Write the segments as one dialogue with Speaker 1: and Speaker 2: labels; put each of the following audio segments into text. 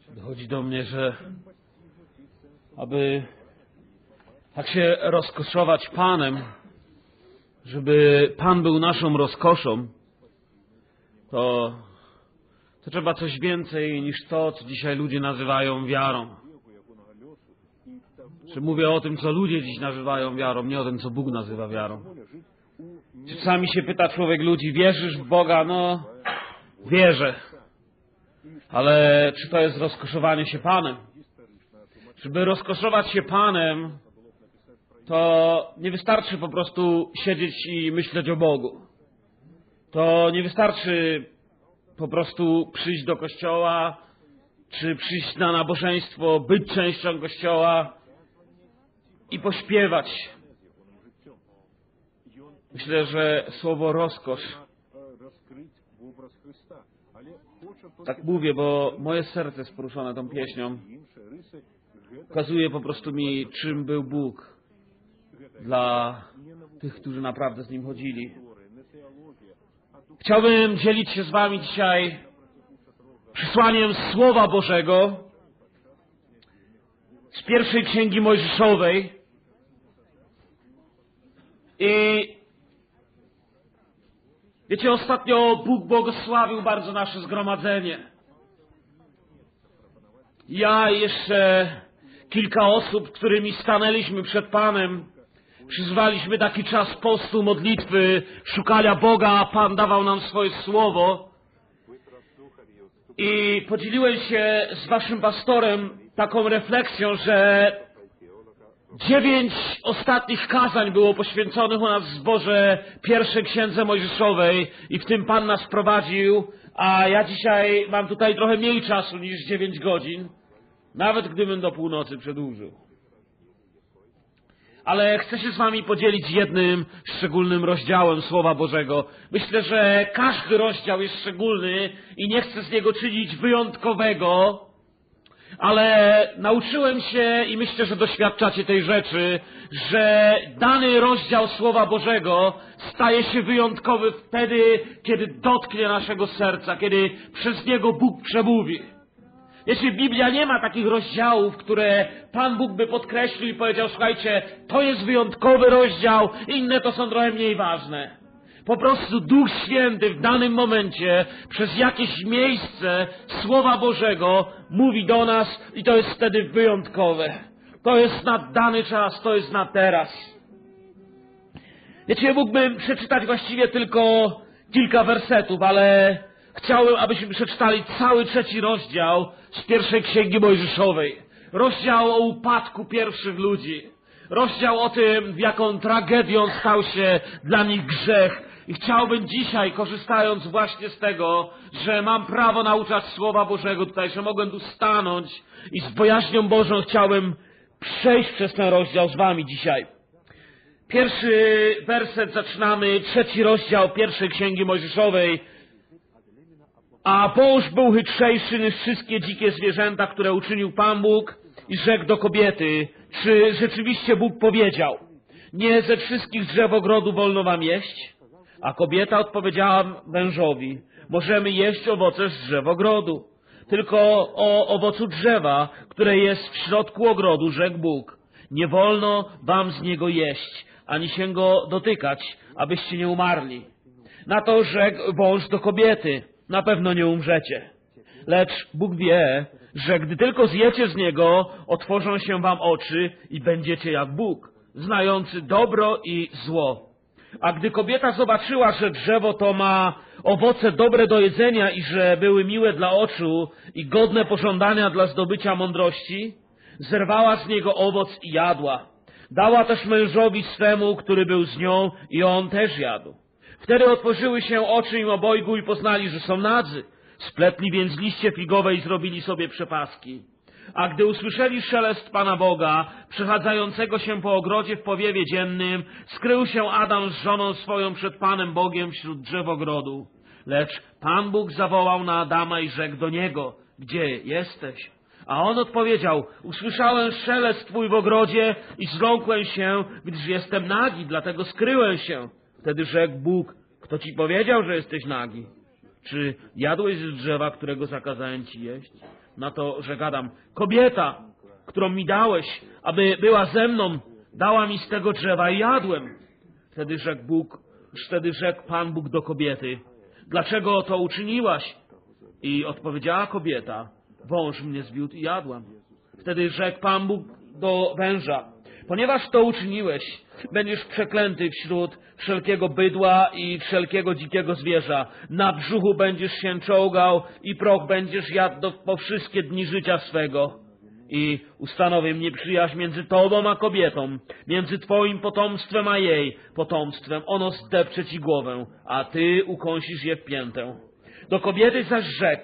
Speaker 1: Dochodzi do mnie, że aby tak się rozkoszować Panem, żeby Pan był naszą rozkoszą, to trzeba coś więcej niż to, co dzisiaj ludzie nazywają wiarą. Czy mówię o tym, co ludzie dziś nazywają wiarą, nie o tym, co Bóg nazywa wiarą. Czasami się pyta człowiek ludzi, wierzysz w Boga? No, wierzę. Ale czy to jest rozkoszowanie się Panem? Żeby rozkoszować się Panem, to nie wystarczy po prostu siedzieć i myśleć o Bogu. To nie wystarczy po prostu przyjść do kościoła, czy przyjść na nabożeństwo, być częścią kościoła i pośpiewać. Myślę, że słowo rozkosz, tak mówię, bo moje serce jest poruszone tą pieśnią, pokazuje po prostu mi, czym był Bóg dla tych, którzy naprawdę z Nim chodzili. Chciałbym dzielić się z Wami dzisiaj przesłaniem Słowa Bożego z pierwszej Księgi Mojżeszowej. I wiecie, ostatnio Bóg błogosławił bardzo nasze zgromadzenie. Ja i jeszcze kilka osób, którymi stanęliśmy przed Panem, przyzwaliśmy taki czas postu, modlitwy, szukania Boga, a Pan dawał nam swoje słowo. I podzieliłem się z Waszym pastorem taką refleksją, że 9 ostatnich kazań było poświęconych u nas w zborze pierwszej Księdze Mojżeszowej i w tym Pan nas prowadził, a ja dzisiaj mam tutaj trochę mniej czasu niż 9 godzin, nawet gdybym do północy przedłużył. Ale chcę się z Wami podzielić jednym szczególnym rozdziałem Słowa Bożego. Myślę, że każdy rozdział jest szczególny i nie chcę z niego czynić wyjątkowego, ale nauczyłem się i myślę, że doświadczacie tej rzeczy, że dany rozdział Słowa Bożego staje się wyjątkowy wtedy, kiedy dotknie naszego serca, kiedy przez niego Bóg przemówi. Wiecie, Biblia nie ma takich rozdziałów, które Pan Bóg by podkreślił i powiedział, słuchajcie, to jest wyjątkowy rozdział, inne to są trochę mniej ważne. Po prostu Duch Święty w danym momencie, przez jakieś miejsce Słowa Bożego mówi do nas i to jest wtedy wyjątkowe. To jest na dany czas, to jest na teraz. Wiecie, mógłbym przeczytać właściwie tylko kilka wersetów, ale chciałem, abyśmy przeczytali cały 3 rozdział z pierwszej Księgi Mojżeszowej. Rozdział o upadku pierwszych ludzi. Rozdział o tym, w jaką tragedią stał się dla nich grzech. I chciałbym dzisiaj, korzystając właśnie z tego, że mam prawo nauczać Słowa Bożego tutaj, że mogłem tu stanąć i z bojaźnią Bożą chciałbym przejść przez ten rozdział z Wami dzisiaj. Pierwszy werset zaczynamy, 3 rozdział pierwszej Księgi Mojżeszowej. A wąż był chytrzejszy niż wszystkie dzikie zwierzęta, które uczynił Pan Bóg i rzekł do kobiety, czy rzeczywiście Bóg powiedział, nie ze wszystkich drzew ogrodu wolno wam jeść? A kobieta odpowiedziała wężowi, możemy jeść owoce z drzew ogrodu. Tylko o owocu drzewa, które jest w środku ogrodu, rzekł Bóg, nie wolno wam z niego jeść, ani się go dotykać, abyście nie umarli. Na to rzekł wąż do kobiety, na pewno nie umrzecie. Lecz Bóg wie, że gdy tylko zjecie z niego, otworzą się wam oczy i będziecie jak Bóg, znający dobro i zło. A gdy kobieta zobaczyła, że drzewo to ma owoce dobre do jedzenia i że były miłe dla oczu i godne pożądania dla zdobycia mądrości, zerwała z niego owoc i jadła. Dała też mężowi swemu, który był z nią, i on też jadł. Wtedy otworzyły się oczy im obojgu i poznali, że są nadzy. Spletli więc liście figowe i zrobili sobie przepaski. A gdy usłyszeli szelest Pana Boga, przechadzającego się po ogrodzie w powiewie dziennym, skrył się Adam z żoną swoją przed Panem Bogiem wśród drzew ogrodu. Lecz Pan Bóg zawołał na Adama i rzekł do niego, gdzie jesteś? A on odpowiedział, usłyszałem szelest Twój w ogrodzie i zląkłem się, gdyż jestem nagi, dlatego skryłem się. Wtedy rzekł Bóg, kto Ci powiedział, że jesteś nagi? Czy jadłeś z drzewa, którego zakazałem Ci jeść? Na to rzekł Adam: kobieta, którą mi dałeś, aby była ze mną, dała mi z tego drzewa i jadłem. Wtedy rzekł Pan Bóg do kobiety: dlaczego to uczyniłaś? I odpowiedziała kobieta: wąż mnie zwiódł i jadłam. Wtedy rzekł Pan Bóg do węża: ponieważ to uczyniłeś, będziesz przeklęty wśród wszelkiego bydła i wszelkiego dzikiego zwierza. Na brzuchu będziesz się czołgał i proch będziesz jadł po wszystkie dni życia swego. I ustanowię nieprzyjaźń między tobą a kobietą, między twoim potomstwem a jej potomstwem. Ono zdepcze ci głowę, a ty ukąsisz je w piętę. Do kobiety zaś rzekł: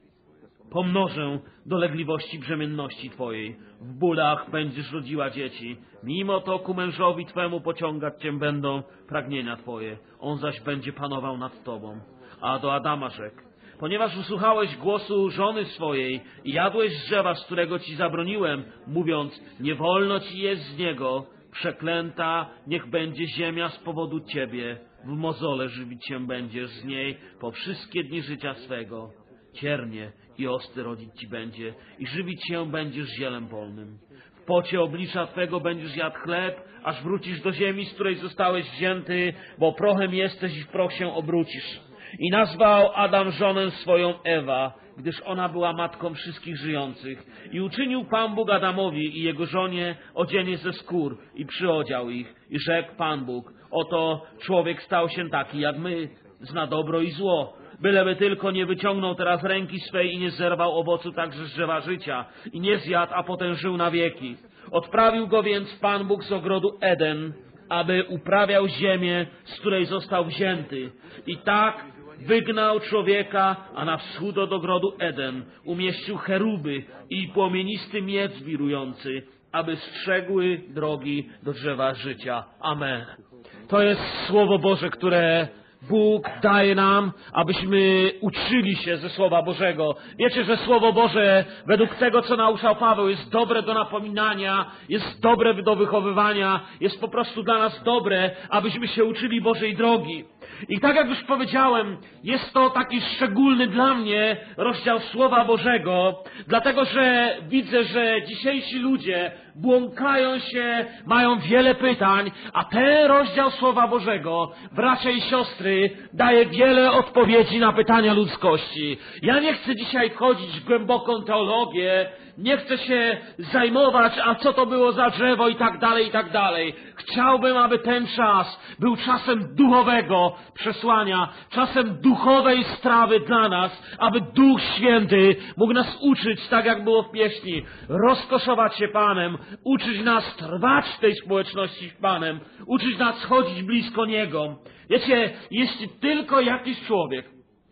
Speaker 1: pomnożę dolegliwości brzemienności twojej. W bólach będziesz rodziła dzieci. Mimo to ku mężowi twemu pociągać cię będą pragnienia twoje. On zaś będzie panował nad tobą. A do Adama rzekł: ponieważ usłuchałeś głosu żony swojej i jadłeś z drzewa, z którego ci zabroniłem, mówiąc: nie wolno ci jeść z niego, przeklęta niech będzie ziemia z powodu ciebie. W mozole żywić się będziesz z niej po wszystkie dni życia swego. Ciernie i osty rodzić ci będzie i żywić się będziesz zielem polnym. W pocie oblicza twego będziesz jadł chleb, aż wrócisz do ziemi, z której zostałeś wzięty, bo prochem jesteś i w proch się obrócisz. I nazwał Adam żonę swoją Ewa, gdyż ona była matką wszystkich żyjących. I uczynił Pan Bóg Adamowi i jego żonie odzienie ze skór i przyodział ich. I rzekł Pan Bóg: oto człowiek stał się taki jak my, zna dobro i zło. Byleby tylko nie wyciągnął teraz ręki swej i nie zerwał owocu także z drzewa życia i nie zjadł, a potem żył na wieki. Odprawił go więc Pan Bóg z ogrodu Eden, aby uprawiał ziemię, z której został wzięty. I tak wygnał człowieka, a na wschód od ogrodu Eden umieścił cheruby i płomienisty miecz wirujący, aby strzegły drogi do drzewa życia. Amen. To jest Słowo Boże, które Bóg daje nam, abyśmy uczyli się ze Słowa Bożego. Wiecie, że Słowo Boże, według tego, co nauczał Paweł, jest dobre do napominania, jest dobre do wychowywania, jest po prostu dla nas dobre, abyśmy się uczyli Bożej drogi. I tak jak już powiedziałem, jest to taki szczególny dla mnie rozdział Słowa Bożego, dlatego że widzę, że dzisiejsi ludzie błąkają się, mają wiele pytań, a ten rozdział Słowa Bożego, bracia i siostry, daje wiele odpowiedzi na pytania ludzkości. Ja nie chcę dzisiaj wchodzić w głęboką teologię, nie chcę się zajmować, a co to było za drzewo i tak dalej, i tak dalej. Chciałbym, aby ten czas był czasem duchowego przesłania, czasem duchowej strawy dla nas, aby Duch Święty mógł nas uczyć, tak jak było w pieśni, rozkoszować się Panem, uczyć nas trwać w tej społeczności z Panem, uczyć nas chodzić blisko Niego. Wiecie, jeśli tylko jakiś człowiek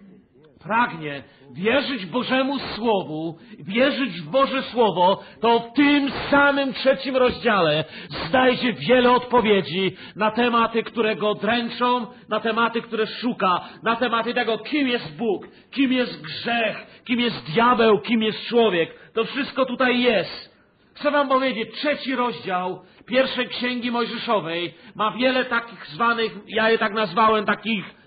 Speaker 1: pragnie wierzyć Bożemu Słowu, wierzyć w Boże Słowo, to w tym samym 3 rozdziale znajdzie wiele odpowiedzi na tematy, które go dręczą, na tematy, które szuka, na tematy tego, kim jest Bóg, kim jest grzech, kim jest diabeł, kim jest człowiek. To wszystko tutaj jest. Chcę wam powiedzieć, 3 rozdział pierwszej Księgi Mojżeszowej ma wiele takich zwanych, ja je tak nazwałem, takich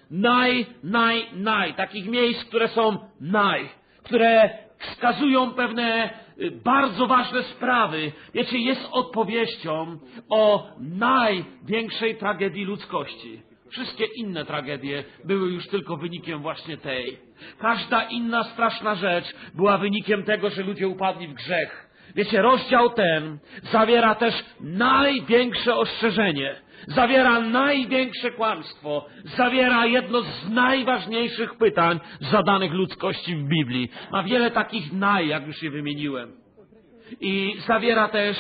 Speaker 1: takich miejsc, które są które wskazują pewne bardzo ważne sprawy. Wiecie, jest odpowiedzią o największej tragedii ludzkości. Wszystkie inne tragedie były już tylko wynikiem właśnie tej. Każda inna straszna rzecz była wynikiem tego, że ludzie upadli w grzech. Wiecie, rozdział ten zawiera też największe ostrzeżenie, zawiera największe kłamstwo, zawiera jedno z najważniejszych pytań zadanych ludzkości w Biblii. Ma wiele takich jak już je wymieniłem. I zawiera też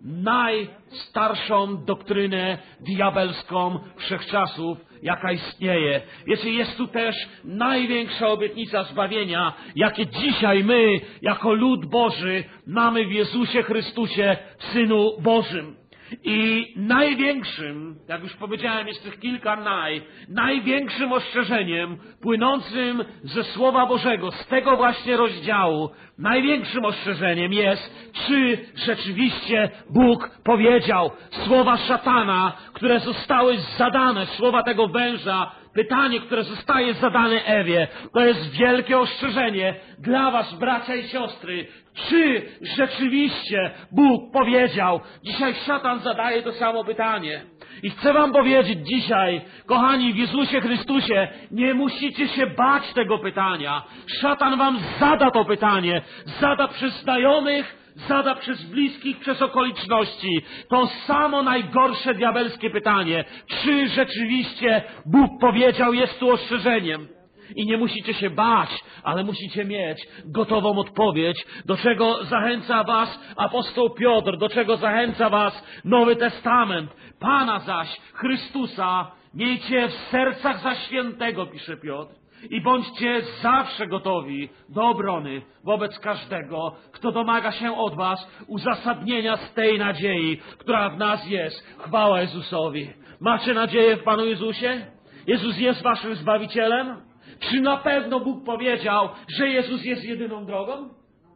Speaker 1: najstarszą doktrynę diabelską wszechczasów, jaka istnieje. Wiecie, jest tu też największa obietnica zbawienia, jakie dzisiaj my, jako lud Boży, mamy w Jezusie Chrystusie, Synu Bożym. I największym, jak już powiedziałem, jest tych kilka największym ostrzeżeniem płynącym ze Słowa Bożego, z tego właśnie rozdziału, największym ostrzeżeniem jest, czy rzeczywiście Bóg powiedział. Słowa szatana, które zostały zadane, słowa tego węża, pytanie, które zostaje zadane Ewie, to jest wielkie ostrzeżenie dla was, bracia i siostry. Czy rzeczywiście Bóg powiedział? Dzisiaj szatan zadaje to samo pytanie. I chcę wam powiedzieć dzisiaj, kochani, w Jezusie Chrystusie, nie musicie się bać tego pytania. Szatan wam zada to pytanie. Zada przez znajomych, zada przez bliskich, przez okoliczności. To samo najgorsze diabelskie pytanie. Czy rzeczywiście Bóg powiedział, jest tu ostrzeżeniem? I nie musicie się bać, ale musicie mieć gotową odpowiedź, do czego zachęca was apostoł Piotr, do czego zachęca was Nowy Testament. Pana zaś, Chrystusa, miejcie w sercach za świętego, pisze Piotr. I bądźcie zawsze gotowi do obrony wobec każdego, kto domaga się od was uzasadnienia z tej nadziei, która w nas jest. Chwała Jezusowi. Macie nadzieję w Panu Jezusie? Jezus jest waszym Zbawicielem? Czy na pewno Bóg powiedział, że Jezus jest jedyną drogą?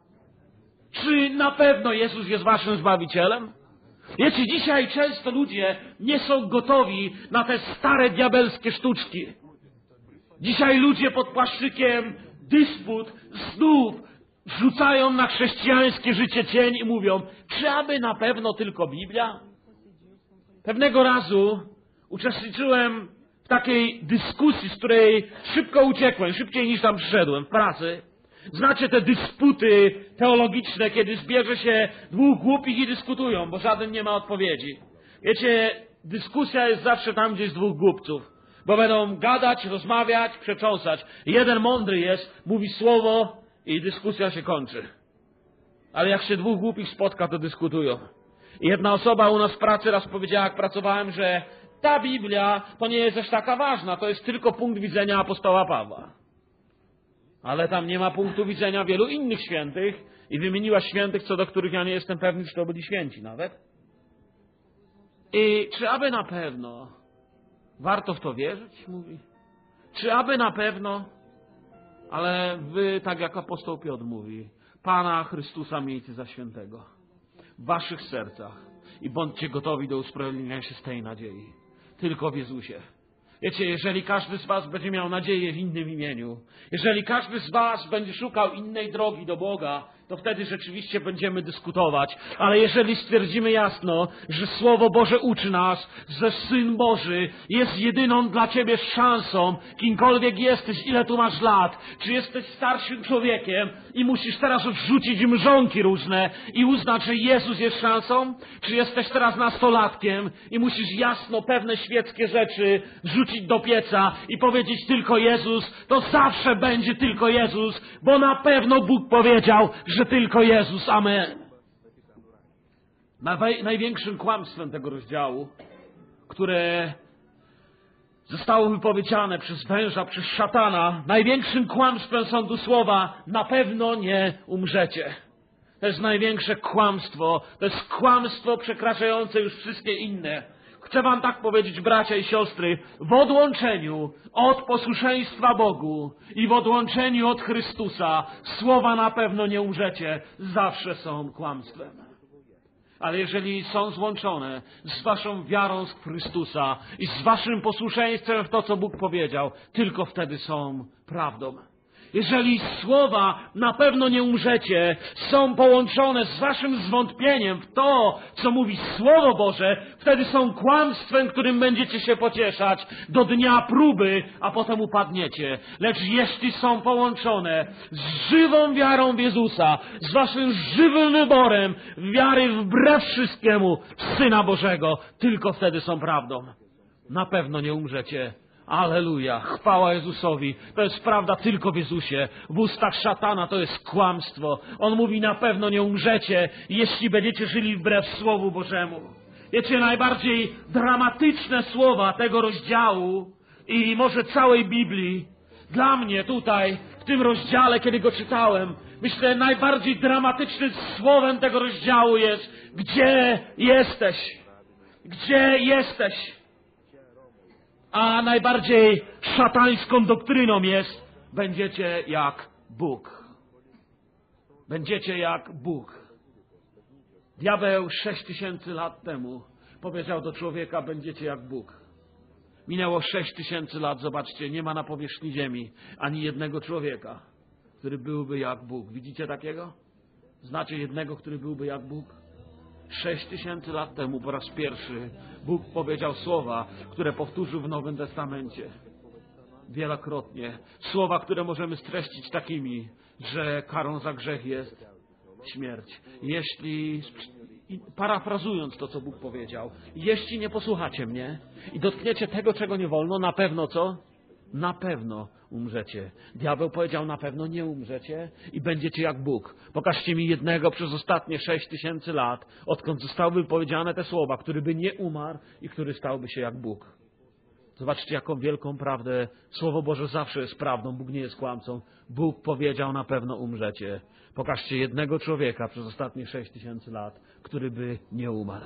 Speaker 1: Czy na pewno Jezus jest waszym Zbawicielem? Wiecie, dzisiaj często ludzie nie są gotowi na te stare diabelskie sztuczki. Dzisiaj ludzie pod płaszczykiem dysput znów rzucają na chrześcijańskie życie cień i mówią, czy aby na pewno tylko Biblia? Pewnego razu uczestniczyłem w takiej dyskusji, z której szybko uciekłem, szybciej niż tam przyszedłem, w pracy. Znacie te dysputy teologiczne, kiedy zbierze się dwóch głupich i dyskutują, bo żaden nie ma odpowiedzi. Wiecie, dyskusja jest zawsze tam, gdzie jest dwóch głupców. Bo będą gadać, rozmawiać, przecząsać. Jeden mądry jest, mówi słowo i dyskusja się kończy. Ale jak się dwóch głupich spotka, to dyskutują. I jedna osoba u nas w pracy raz powiedziała, jak pracowałem, że ta Biblia to nie jest aż taka ważna, to jest tylko punkt widzenia apostoła Pawła. Ale tam nie ma punktu widzenia wielu innych świętych i wymieniła świętych, co do których ja nie jestem pewny, czy to byli święci nawet. I czy aby na pewno warto w to wierzyć? Mówi. Czy aby na pewno? Ale wy, tak jak apostoł Piotr mówi, Pana Chrystusa miejcie za świętego w waszych sercach i bądźcie gotowi do usprawiedliwienia się z tej nadziei. Tylko w Jezusie. Wiecie, jeżeli każdy z was będzie miał nadzieję w innym imieniu, jeżeli każdy z was będzie szukał innej drogi do Boga, to wtedy rzeczywiście będziemy dyskutować. Ale jeżeli stwierdzimy jasno, że Słowo Boże uczy nas, że Syn Boży jest jedyną dla ciebie szansą, kimkolwiek jesteś, ile tu masz lat, czy jesteś starszym człowiekiem i musisz teraz odrzucić mrzonki różne i uznać, że Jezus jest szansą, czy jesteś teraz nastolatkiem i musisz jasno pewne świeckie rzeczy wrzucić do pieca i powiedzieć tylko Jezus, to zawsze będzie tylko Jezus, bo na pewno Bóg powiedział, że tylko Jezus. Amen. Największym kłamstwem tego rozdziału, które zostało wypowiedziane przez węża, przez szatana, największym kłamstwem są tu słowa na pewno nie umrzecie. To jest największe kłamstwo. To jest kłamstwo przekraczające już wszystkie inne. Chcę wam tak powiedzieć, bracia i siostry, w odłączeniu od posłuszeństwa Bogu i w odłączeniu od Chrystusa słowa na pewno nie umrzecie, zawsze są kłamstwem. Ale jeżeli są złączone z waszą wiarą z Chrystusa i z waszym posłuszeństwem w to, co Bóg powiedział, tylko wtedy są prawdą. Jeżeli słowa na pewno nie umrzecie, są połączone z waszym zwątpieniem w to, co mówi Słowo Boże, wtedy są kłamstwem, którym będziecie się pocieszać do dnia próby, a potem upadniecie. Lecz jeśli są połączone z żywą wiarą w Jezusa, z waszym żywym wyborem wiary wbrew wszystkiemu w Syna Bożego, tylko wtedy są prawdą. Na pewno nie umrzecie. Alleluja, chwała Jezusowi. To jest prawda tylko w Jezusie. W ustach szatana to jest kłamstwo. On mówi, na pewno nie umrzecie, jeśli będziecie żyli wbrew Słowu Bożemu. Wiecie, najbardziej dramatyczne słowa tego rozdziału i może całej Biblii, dla mnie tutaj, w tym rozdziale, kiedy go czytałem, myślę, najbardziej dramatycznym słowem tego rozdziału jest, gdzie jesteś? Gdzie jesteś? A najbardziej szatańską doktryną jest, będziecie jak Bóg. Będziecie jak Bóg. Diabeł 6000 lat temu powiedział do człowieka, będziecie jak Bóg. Minęło 6000 lat, zobaczcie, nie ma na powierzchni ziemi ani jednego człowieka, który byłby jak Bóg. Widzicie takiego? Znacie jednego, który byłby jak Bóg? 6000 lat temu po raz pierwszy Bóg powiedział słowa, które powtórzył w Nowym Testamencie. Wielokrotnie. Słowa, które możemy streścić takimi, że karą za grzech jest śmierć. Jeśli, parafrazując to, co Bóg powiedział, jeśli nie posłuchacie mnie i dotkniecie tego, czego nie wolno, na pewno co? Na pewno umrzecie. Diabeł powiedział, na pewno nie umrzecie i będziecie jak Bóg. Pokażcie mi jednego przez ostatnie 6000 lat, odkąd zostały wypowiedziane te słowa, który by nie umarł i który stałby się jak Bóg. Zobaczcie, jaką wielką prawdę. Słowo Boże zawsze jest prawdą. Bóg nie jest kłamcą. Bóg powiedział, na pewno umrzecie. Pokażcie jednego człowieka przez ostatnie 6000 lat, który by nie umarł.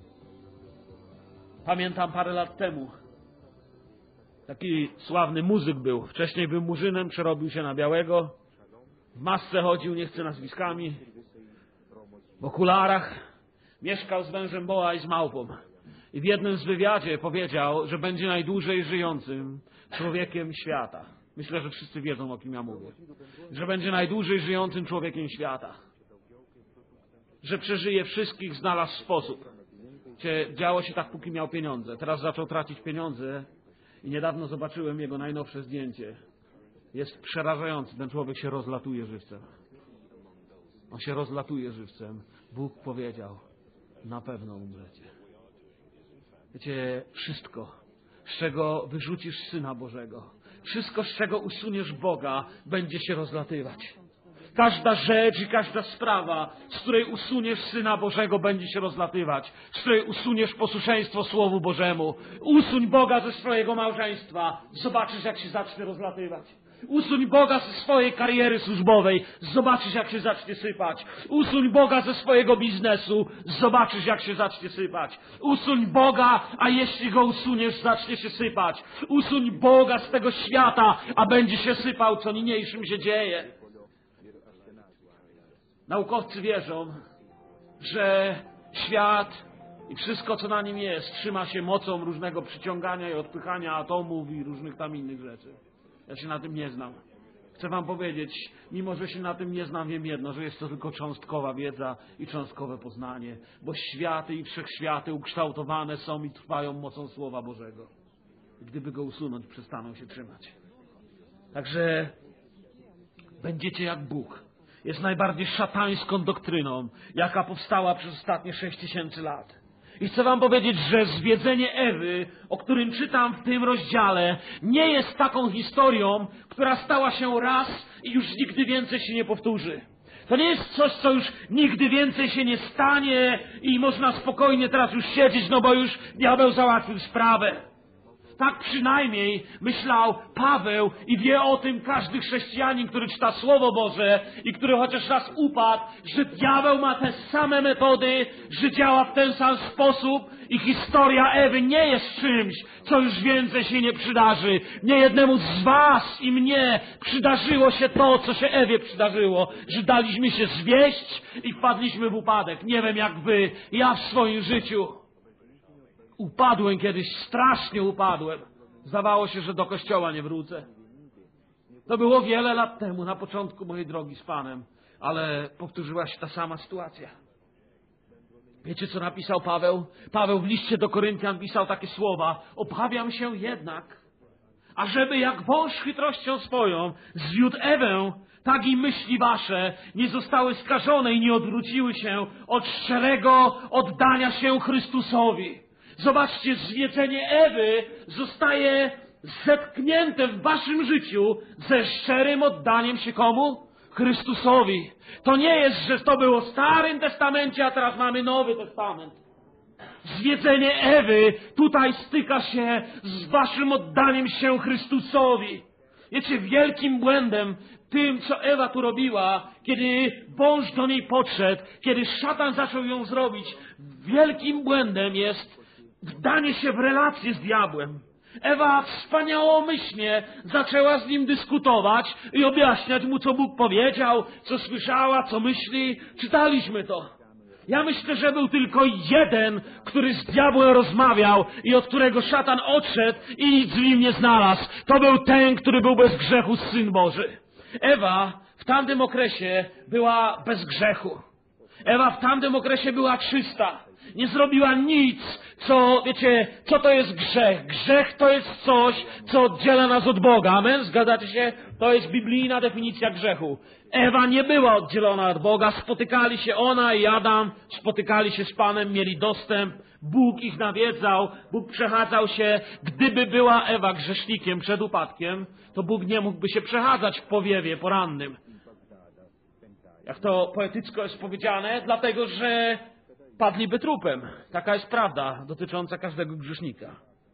Speaker 1: Pamiętam parę lat temu. Taki sławny muzyk był. Wcześniej był murzynem, przerobił się na białego. W masce chodził, nie chcę nazwiskami. W okularach. Mieszkał z wężem boa i z małpą. I w jednym z wywiadzie powiedział, że będzie najdłużej żyjącym człowiekiem świata. Myślę, że wszyscy wiedzą, o kim ja mówię. Że będzie najdłużej żyjącym człowiekiem świata. Że przeżyje wszystkich, znalazł sposób. Działo się tak, póki miał pieniądze. Teraz zaczął tracić pieniądze i niedawno zobaczyłem jego najnowsze zdjęcie. Jest przerażający. Ten człowiek się rozlatuje żywcem. On się rozlatuje żywcem. Bóg powiedział, na pewno umrzecie. Wiecie, wszystko, z czego wyrzucisz Syna Bożego, wszystko, z czego usuniesz Boga, będzie się rozlatywać. Każda rzecz i każda sprawa, z której usuniesz Syna Bożego, będzie się rozlatywać. Z której usuniesz posłuszeństwo Słowu Bożemu. Usuń Boga ze swojego małżeństwa, zobaczysz, jak się zacznie rozlatywać. Usuń Boga ze swojej kariery służbowej, zobaczysz, jak się zacznie sypać. Usuń Boga ze swojego biznesu, zobaczysz, jak się zacznie sypać. Usuń Boga, a jeśli Go usuniesz, zacznie się sypać. Usuń Boga z tego świata, a będzie się sypał, co niniejszym się dzieje. Naukowcy wierzą, że świat i wszystko, co na nim jest, trzyma się mocą różnego przyciągania i odpychania atomów i różnych tam innych rzeczy. Ja się na tym nie znam. Chcę wam powiedzieć, mimo że się na tym nie znam, wiem jedno, że jest to tylko cząstkowa wiedza i cząstkowe poznanie, bo światy i wszechświaty ukształtowane są i trwają mocą Słowa Bożego. I gdyby go usunąć, przestaną się trzymać. Także będziecie jak Bóg. Jest najbardziej szatańską doktryną, jaka powstała przez ostatnie 6000 lat. I chcę wam powiedzieć, że zwiedzenie Ewy, o którym czytam w tym rozdziale, nie jest taką historią, która stała się raz i już nigdy więcej się nie powtórzy. To nie jest coś, co już nigdy więcej się nie stanie i można spokojnie teraz już siedzieć, no bo już diabeł załatwił sprawę. Tak przynajmniej myślał Paweł i wie o tym każdy chrześcijanin, który czyta Słowo Boże i który chociaż raz upadł, że diabeł ma te same metody, że działa w ten sam sposób i historia Ewy nie jest czymś, co już więcej się nie przydarzy. Nie jednemu z was i mnie przydarzyło się to, co się Ewie przydarzyło, że daliśmy się zwieść i wpadliśmy w upadek. Nie wiem jak wy, ja w swoim życiu upadłem kiedyś, strasznie upadłem. Zdawało się, że do kościoła nie wrócę. To było wiele lat temu, na początku mojej drogi z Panem, ale powtórzyła się ta sama sytuacja. Wiecie, co napisał Paweł? Paweł w liście do Koryntian pisał takie słowa: obawiam się jednak, ażeby jak wąż chytrością swoją zwiódł Ewę, tak i myśli wasze nie zostały skażone i nie odwróciły się od szczerego oddania się Chrystusowi. Zobaczcie, zwiedzenie Ewy zostaje zetknięte w waszym życiu ze szczerym oddaniem się komu? Chrystusowi. To nie jest, że to było w Starym Testamencie, a teraz mamy Nowy Testament. Zwiedzenie Ewy tutaj styka się z waszym oddaniem się Chrystusowi. Wiecie, wielkim błędem tym, co Ewa tu robiła, kiedy wąż do niej podszedł, kiedy szatan zaczął ją zrobić, wielkim błędem jest wdanie się w relację z diabłem. Ewa wspaniałomyślnie zaczęła z nim dyskutować i objaśniać mu, co Bóg powiedział, co słyszała, co myśli. Czytaliśmy to. Ja myślę, że był tylko jeden, który z diabłem rozmawiał i od którego szatan odszedł i nic w nim nie znalazł. To był ten, który był bez grzechu, Syn Boży. Ewa w tamtym okresie była bez grzechu. Ewa w tamtym okresie była czysta. Nie zrobiła nic, co, wiecie, co to jest grzech? Grzech to jest coś, co oddziela nas od Boga. Amen? Zgadzacie się? To jest biblijna definicja grzechu. Ewa nie była oddzielona od Boga. Spotykali się ona i Adam, spotykali się z Panem, mieli dostęp. Bóg ich nawiedzał, Bóg przechadzał się. Gdyby była Ewa grzesznikiem przed upadkiem, to Bóg nie mógłby się przechadzać w powiewie porannym. Jak to poetycko jest powiedziane, dlatego że padliby trupem. Taka jest prawda dotycząca każdego grzesznika.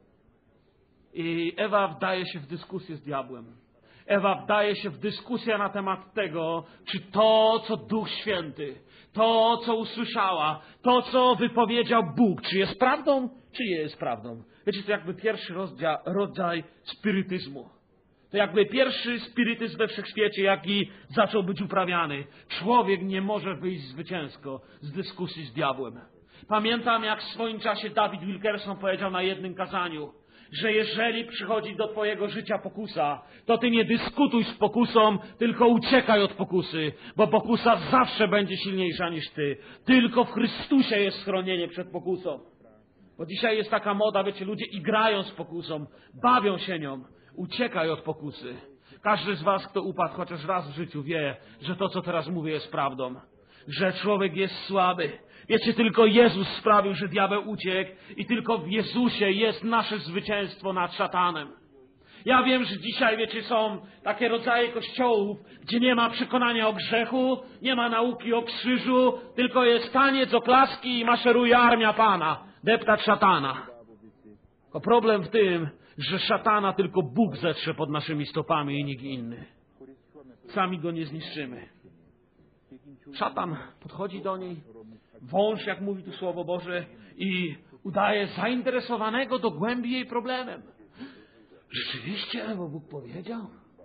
Speaker 1: I Ewa wdaje się w dyskusję z diabłem. Ewa wdaje się w dyskusję na temat tego, czy to, co Duch Święty, to, co usłyszała, to, co wypowiedział Bóg, czy jest prawdą, czy nie jest prawdą. Wiecie, to jakby pierwszy rodzaj spirytyzmu. To jakby pierwszy spirytyzm we wszechświecie, jaki zaczął być uprawiany. Człowiek nie może wyjść zwycięsko z dyskusji z diabłem. Pamiętam, jak w swoim czasie David Wilkerson powiedział na jednym kazaniu, że jeżeli przychodzi do twojego życia pokusa, to ty nie dyskutuj z pokusą, tylko uciekaj od pokusy, bo pokusa zawsze będzie silniejsza niż ty. Tylko w Chrystusie jest schronienie przed pokusą. Bo dzisiaj jest taka moda, wiecie, ludzie igrają z pokusą, bawią się nią. Uciekaj od pokusy. Każdy z was, kto upadł chociaż raz w życiu, wie, że to, co teraz mówię, jest prawdą. Że człowiek jest słaby. Wiecie, tylko Jezus sprawił, że diabeł uciekł i tylko w Jezusie jest nasze zwycięstwo nad szatanem. Ja wiem, że dzisiaj, wiecie, są takie rodzaje kościołów, gdzie nie ma przekonania o grzechu, nie ma nauki o krzyżu, tylko jest taniec, oklaski i maszeruje armia Pana, deptać szatana. Tylko problem w tym, że szatana tylko Bóg zetrze pod naszymi stopami i nikt inny. Sami go nie zniszczymy. Szatan podchodzi do niej, wąż, jak mówi tu Słowo Boże, i udaje zainteresowanego do głębi jej problemem. Rzeczywiście, bo Bóg powiedział?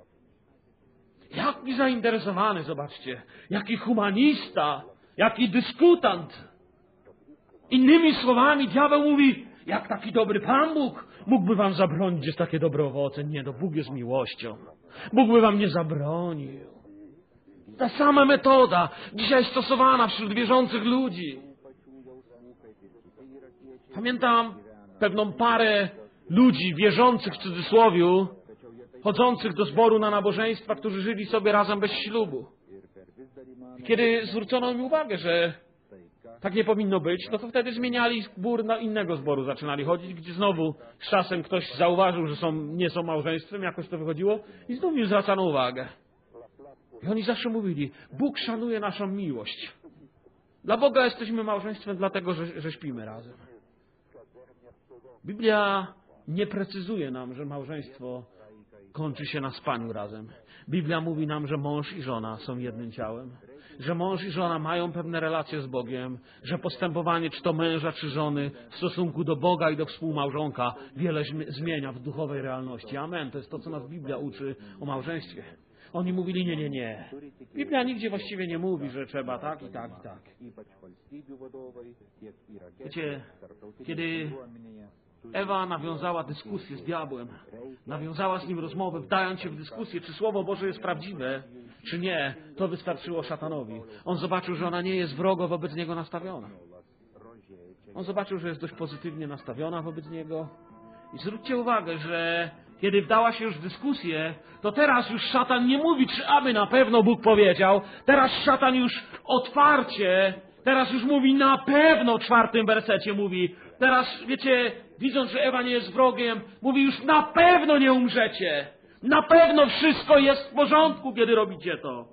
Speaker 1: Jaki zainteresowany, zobaczcie, jaki humanista, jaki dyskutant. Innymi słowami, diabeł mówi, jak taki dobry Pan Bóg mógłby wam zabronić jest takie dobre owoce. Nie, no Bóg jest miłością. Bóg by wam nie zabronił. Ta sama metoda dzisiaj stosowana wśród wierzących ludzi. Pamiętam pewną parę ludzi wierzących w cudzysłowiu, chodzących do zboru na nabożeństwa, którzy żyli sobie razem bez ślubu. Kiedy zwrócono mi uwagę, że tak nie powinno być, no to wtedy zmieniali zbór na innego zboru, zaczynali chodzić, gdzie znowu z czasem ktoś zauważył, że nie są małżeństwem, jakoś to wychodziło i znów im zwracano uwagę. I oni zawsze mówili, Bóg szanuje naszą miłość. Dla Boga jesteśmy małżeństwem dlatego, że śpimy razem. Biblia nie precyzuje nam, że małżeństwo kończy się na spaniu razem. Biblia mówi nam, że mąż i żona są jednym ciałem. Że mąż i żona mają pewne relacje z Bogiem, że postępowanie czy to męża, czy żony w stosunku do Boga i do współmałżonka wiele zmienia w duchowej realności. Amen. To jest to, co nas Biblia uczy o małżeństwie. Oni mówili, nie. Biblia nigdzie właściwie nie mówi, że trzeba tak i tak i tak. Wiecie, kiedy Ewa nawiązała dyskusję z diabłem, nawiązała z nim rozmowę, wdając się w dyskusję, czy Słowo Boże jest prawdziwe, czy nie, to wystarczyło szatanowi. On zobaczył, że ona nie jest wrogo wobec niego nastawiona. On zobaczył, że jest dość pozytywnie nastawiona wobec niego. I zwróćcie uwagę, że kiedy wdała się już w dyskusję, to teraz już szatan nie mówi, czy aby na pewno Bóg powiedział. Teraz szatan już otwarcie, teraz już mówi na pewno w 4. wersecie mówi. Teraz, wiecie, widząc, że Ewa nie jest wrogiem, mówi już na pewno nie umrzecie. Na pewno wszystko jest w porządku, kiedy robicie to.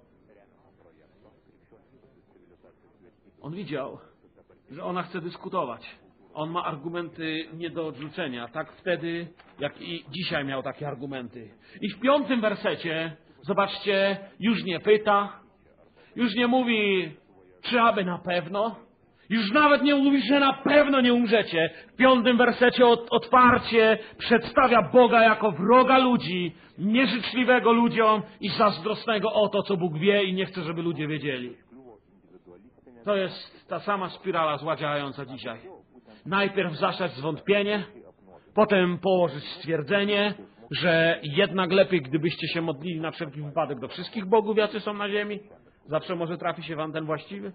Speaker 1: On widział, że ona chce dyskutować. On ma argumenty nie do odrzucenia. Tak wtedy, jak i dzisiaj miał takie argumenty. I w 5. wersecie, zobaczcie, już nie pyta, już nie mówi, czy aby na pewno. Już nawet nie mówi, że na pewno nie umrzecie. W 5. wersecie otwarcie przedstawia Boga jako wroga ludzi, nieżyczliwego ludziom i zazdrosnego o to, co Bóg wie i nie chce, żeby ludzie wiedzieli. To jest ta sama spirala zła działająca dzisiaj. Najpierw zasiać zwątpienie, potem położyć stwierdzenie, że jednak lepiej, gdybyście się modlili na wszelki wypadek do wszystkich bogów, jacy są na ziemi. Zawsze może trafi się wam ten właściwy.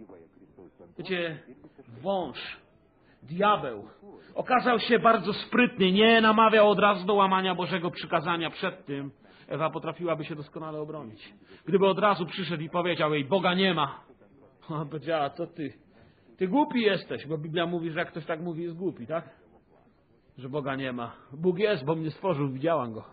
Speaker 1: Wiecie, wąż, diabeł, okazał się bardzo sprytny, nie namawiał od razu do łamania Bożego przykazania przed tym. Ewa potrafiłaby się doskonale obronić. Gdyby od razu przyszedł i powiedział jej, Boga nie ma. Ona powiedziała, co ty? Ty głupi jesteś, bo Biblia mówi, że jak ktoś tak mówi, jest głupi, tak? Że Boga nie ma. Bóg jest, bo mnie stworzył, widziałam Go.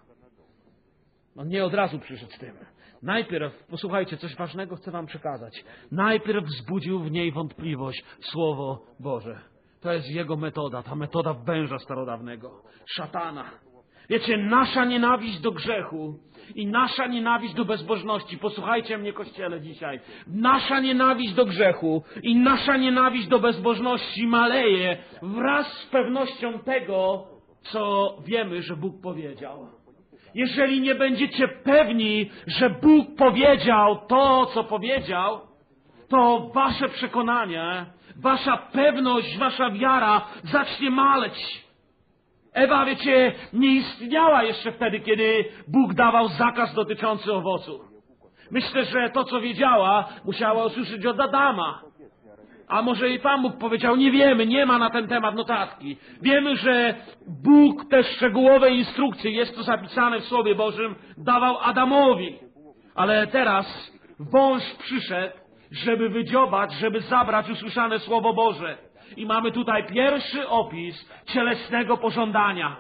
Speaker 1: On nie od razu przyszedł z tym. Najpierw, posłuchajcie, coś ważnego chcę wam przekazać. Najpierw wzbudził w niej wątpliwość Słowo Boże. To jest jego metoda, ta metoda węża starodawnego, szatana. Wiecie, nasza nienawiść do grzechu i nasza nienawiść do bezbożności, posłuchajcie mnie, Kościele, dzisiaj, nasza nienawiść do grzechu i nasza nienawiść do bezbożności maleje wraz z pewnością tego, co wiemy, że Bóg powiedział. Jeżeli nie będziecie pewni, że Bóg powiedział to, co powiedział, to wasze przekonanie, wasza pewność, wasza wiara zacznie maleć. Ewa, wiecie, nie istniała jeszcze wtedy, kiedy Bóg dawał zakaz dotyczący owocu. Myślę, że to, co wiedziała, musiała usłyszeć od Adama. A może i Pan Bóg powiedział, nie wiemy, nie ma na ten temat notatki. Wiemy, że Bóg te szczegółowe instrukcje, jest to zapisane w Słowie Bożym, dawał Adamowi. Ale teraz wąż przyszedł, żeby wydziobać, żeby zabrać usłyszane Słowo Boże. I mamy tutaj pierwszy opis cielesnego pożądania.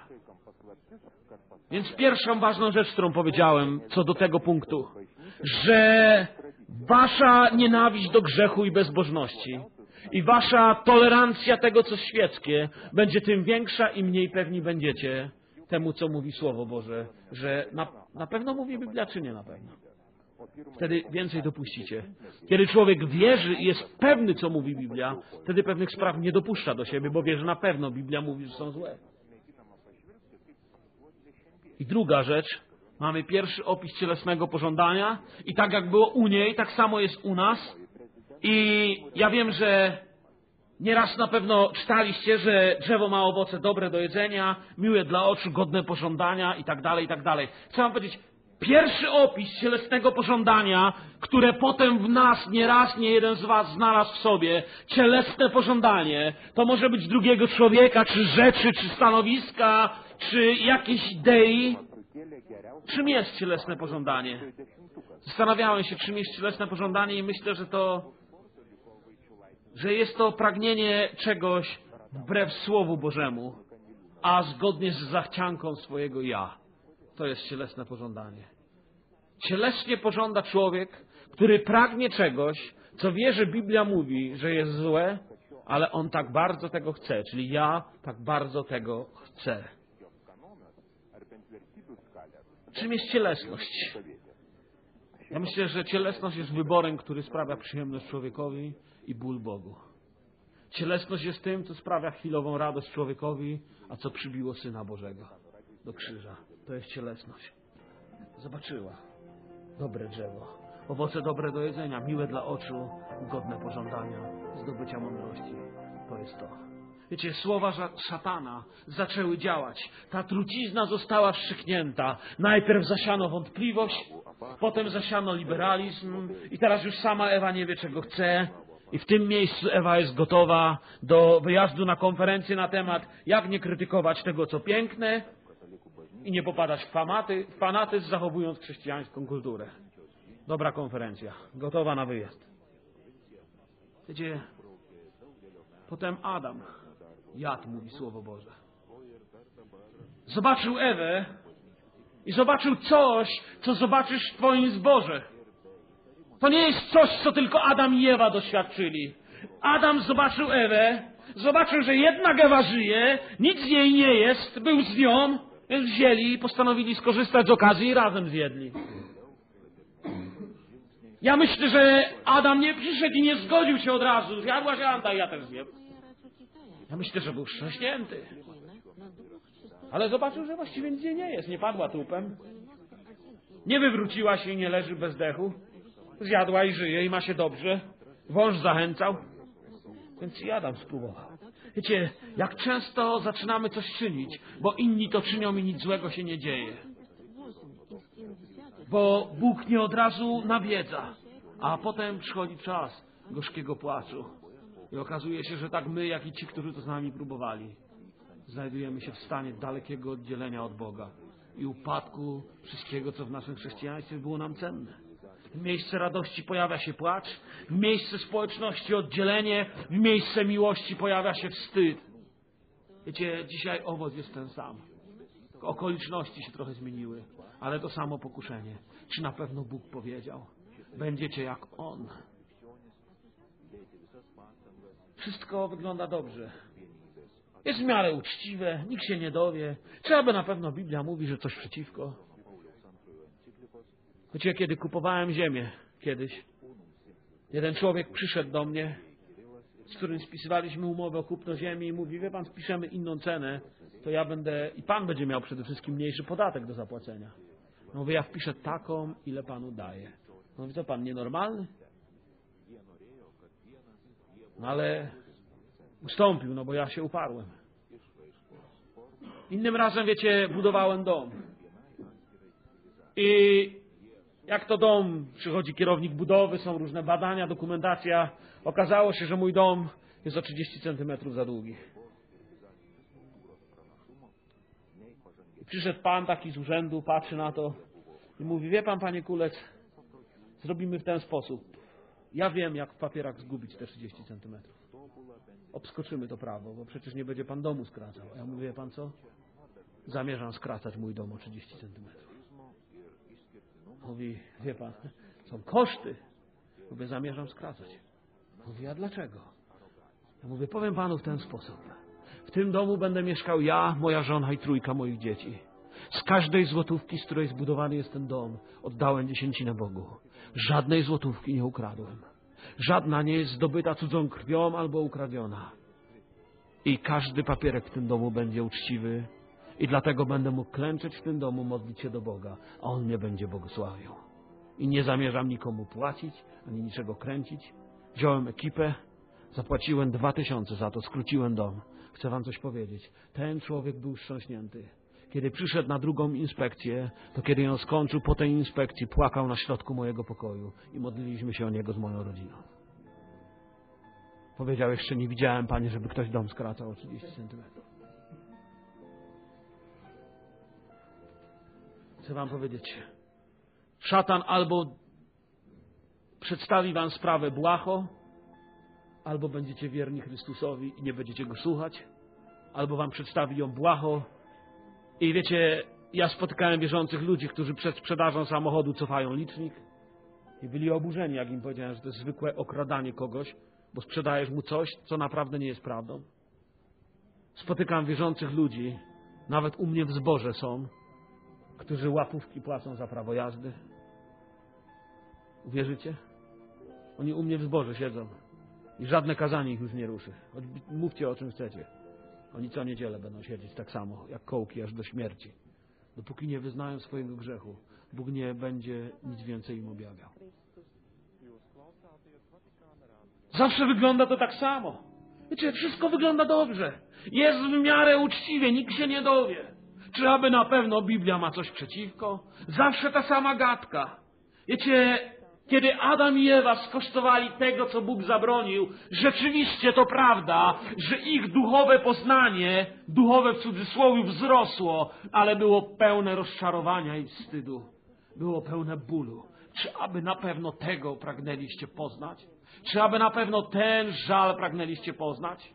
Speaker 1: Więc pierwszą ważną rzecz, którą powiedziałem co do tego punktu, że wasza nienawiść do grzechu i bezbożności i wasza tolerancja tego, co świeckie, będzie tym większa, im mniej pewni będziecie temu, co mówi Słowo Boże, że na pewno mówi Biblia, czy nie na pewno. Wtedy więcej dopuścicie. Kiedy człowiek wierzy i jest pewny, co mówi Biblia, wtedy pewnych spraw nie dopuszcza do siebie, bo wie, że na pewno Biblia mówi, że są złe. I druga rzecz, mamy pierwszy opis cielesnego pożądania i tak jak było u niej, tak samo jest u nas. I ja wiem, że nieraz na pewno czytaliście, że drzewo ma owoce dobre do jedzenia, miłe dla oczu, godne pożądania i tak dalej, i tak dalej. Chcę wam powiedzieć, pierwszy opis cielesnego pożądania, które potem w nas nie raz, nie jeden z was znalazł w sobie, cielesne pożądanie, to może być drugiego człowieka, czy rzeczy, czy stanowiska, czy jakiejś idei. Czym jest cielesne pożądanie? Zastanawiałem się, czym jest cielesne pożądanie i myślę, że jest to pragnienie czegoś wbrew Słowu Bożemu, a zgodnie z zachcianką swojego ja. To jest cielesne pożądanie. Cieleśnie pożąda człowiek, który pragnie czegoś, co wie, że Biblia mówi, że jest złe, ale on tak bardzo tego chce, czyli ja tak bardzo tego chcę. Czym jest cielesność? Ja myślę, że cielesność jest wyborem, który sprawia przyjemność człowiekowi i ból Bogu. Cielesność jest tym, co sprawia chwilową radość człowiekowi, a co przybiło Syna Bożego do krzyża. To jest cielesność. Zobaczyła. Dobre drzewo. Owoce dobre do jedzenia, miłe dla oczu, godne pożądania, zdobycia mądrości. To jest to. Wiecie, słowa szatana zaczęły działać. Ta trucizna została wstrzyknięta. Najpierw zasiano wątpliwość, potem zasiano liberalizm i teraz już sama Ewa nie wie, czego chce. I w tym miejscu Ewa jest gotowa do wyjazdu na konferencję na temat, jak nie krytykować tego, co piękne i nie popadać w fanatyzm, zachowując chrześcijańską kulturę. Dobra konferencja. Gotowa na wyjazd. Wiecie, potem Adam jadł, mówi Słowo Boże. Zobaczył Ewę i zobaczył coś, co zobaczysz w twoim zboże. To nie jest coś, co tylko Adam i Ewa doświadczyli. Adam zobaczył Ewę, zobaczył, że jednak Ewa żyje, nic z jej nie jest, był z nią, więc wzięli i postanowili skorzystać z okazji i razem zjedli. Ja myślę, że Adam nie przyszedł i nie zgodził się od razu. Zjadłaś, Anta, ja też zjem. Ja myślę, że był wstrząśnięty. Ale zobaczył, że właściwie nic jej nie jest. Nie padła trupem. Nie wywróciła się i nie leży bez dechu. Zjadła i żyje i ma się dobrze. Wąż zachęcał, więc i Adam spróbował. Wiecie, jak często zaczynamy coś czynić, bo inni to czynią i nic złego się nie dzieje. Bo Bóg nie od razu nawiedza, a potem przychodzi czas gorzkiego płaczu. I okazuje się, że tak my, jak i ci, którzy to z nami próbowali, znajdujemy się w stanie dalekiego oddzielenia od Boga i upadku wszystkiego, co w naszym chrześcijaństwie było nam cenne. W miejsce radości pojawia się płacz, w miejsce społeczności oddzielenie, w miejsce miłości pojawia się wstyd. Wiecie, dzisiaj owoc jest ten sam. Okoliczności się trochę zmieniły, ale to samo pokuszenie. Czy na pewno Bóg powiedział? Będziecie jak On. Wszystko wygląda dobrze. Jest w miarę uczciwe, nikt się nie dowie. Czy aby na pewno Biblia mówi, że coś przeciwko? Wiecie, kiedy kupowałem ziemię kiedyś, jeden człowiek przyszedł do mnie, z którym spisywaliśmy umowę o kupno ziemi i mówi, wie pan, spiszemy inną cenę, to ja będę, i pan będzie miał przede wszystkim mniejszy podatek do zapłacenia. No mówię, ja wpiszę taką, ile panu daję. No mówi, to pan nienormalny? No ale ustąpił, no bo ja się uparłem. Innym razem, wiecie, budowałem dom. I jak to dom, przychodzi kierownik budowy, są różne badania, dokumentacja. Okazało się, że mój dom jest o 30 centymetrów za długi. I przyszedł pan taki z urzędu, patrzy na to i mówi, wie pan, panie Kulec, zrobimy w ten sposób. Ja wiem, jak w papierach zgubić te 30 centymetrów. Obskoczymy to prawo, bo przecież nie będzie pan domu skracał. A ja mówię, wie pan co? Zamierzam skracać mój dom o 30 centymetrów. Mówi, wie pan, są koszty. Mówię, zamierzam skracać. Mówi, a dlaczego? Ja mówię, powiem panu w ten sposób. W tym domu będę mieszkał ja, moja żona i 3 moich dzieci. Z każdej złotówki, z której zbudowany jest ten dom, oddałem 10 Bogu. Żadnej złotówki nie ukradłem. Żadna nie jest zdobyta cudzą krwią albo ukradziona. I każdy papierek w tym domu będzie uczciwy. I dlatego będę mógł klęczeć w tym domu, modlić się do Boga, a On mnie będzie błogosławił. I nie zamierzam nikomu płacić, ani niczego kręcić. Wziąłem ekipę, zapłaciłem 2000 za to, skróciłem dom. Chcę wam coś powiedzieć. Ten człowiek był wstrząśnięty. Kiedy przyszedł na drugą inspekcję, to kiedy ją skończył, po tej inspekcji płakał na środku mojego pokoju i modliliśmy się o niego z moją rodziną. Powiedział, jeszcze nie widziałem, panie, żeby ktoś dom skracał o 30 centymetrów. Chcę wam powiedzieć, szatan albo przedstawi wam sprawę błaho, albo będziecie wierni Chrystusowi i nie będziecie Go słuchać, albo wam przedstawi ją błaho. I wiecie, ja spotykałem wierzących ludzi, którzy przed sprzedażą samochodu cofają licznik i byli oburzeni, jak im powiedziałem, że to jest zwykłe okradanie kogoś, bo sprzedajesz mu coś, co naprawdę nie jest prawdą. Spotykam wierzących ludzi, nawet u mnie w zborze są, którzy łapówki płacą za prawo jazdy. Uwierzycie? Oni u mnie w zborze siedzą i żadne kazanie ich już nie ruszy. Choć mówcie o czym chcecie. Oni co niedzielę będą siedzieć tak samo, jak kołki, aż do śmierci. Dopóki nie wyznają swojego grzechu, Bóg nie będzie nic więcej im objawiał. Zawsze wygląda to tak samo. Wiecie, wszystko wygląda dobrze. Jest w miarę uczciwie, nikt się nie dowie. Czy aby na pewno Biblia ma coś przeciwko? Zawsze ta sama gadka. Wiecie, kiedy Adam i Ewa skosztowali tego, co Bóg zabronił, rzeczywiście to prawda, że ich duchowe poznanie, duchowe w cudzysłowie, wzrosło, ale było pełne rozczarowania i wstydu. Było pełne bólu. Czy aby na pewno tego pragnęliście poznać? Czy aby na pewno ten żal pragnęliście poznać?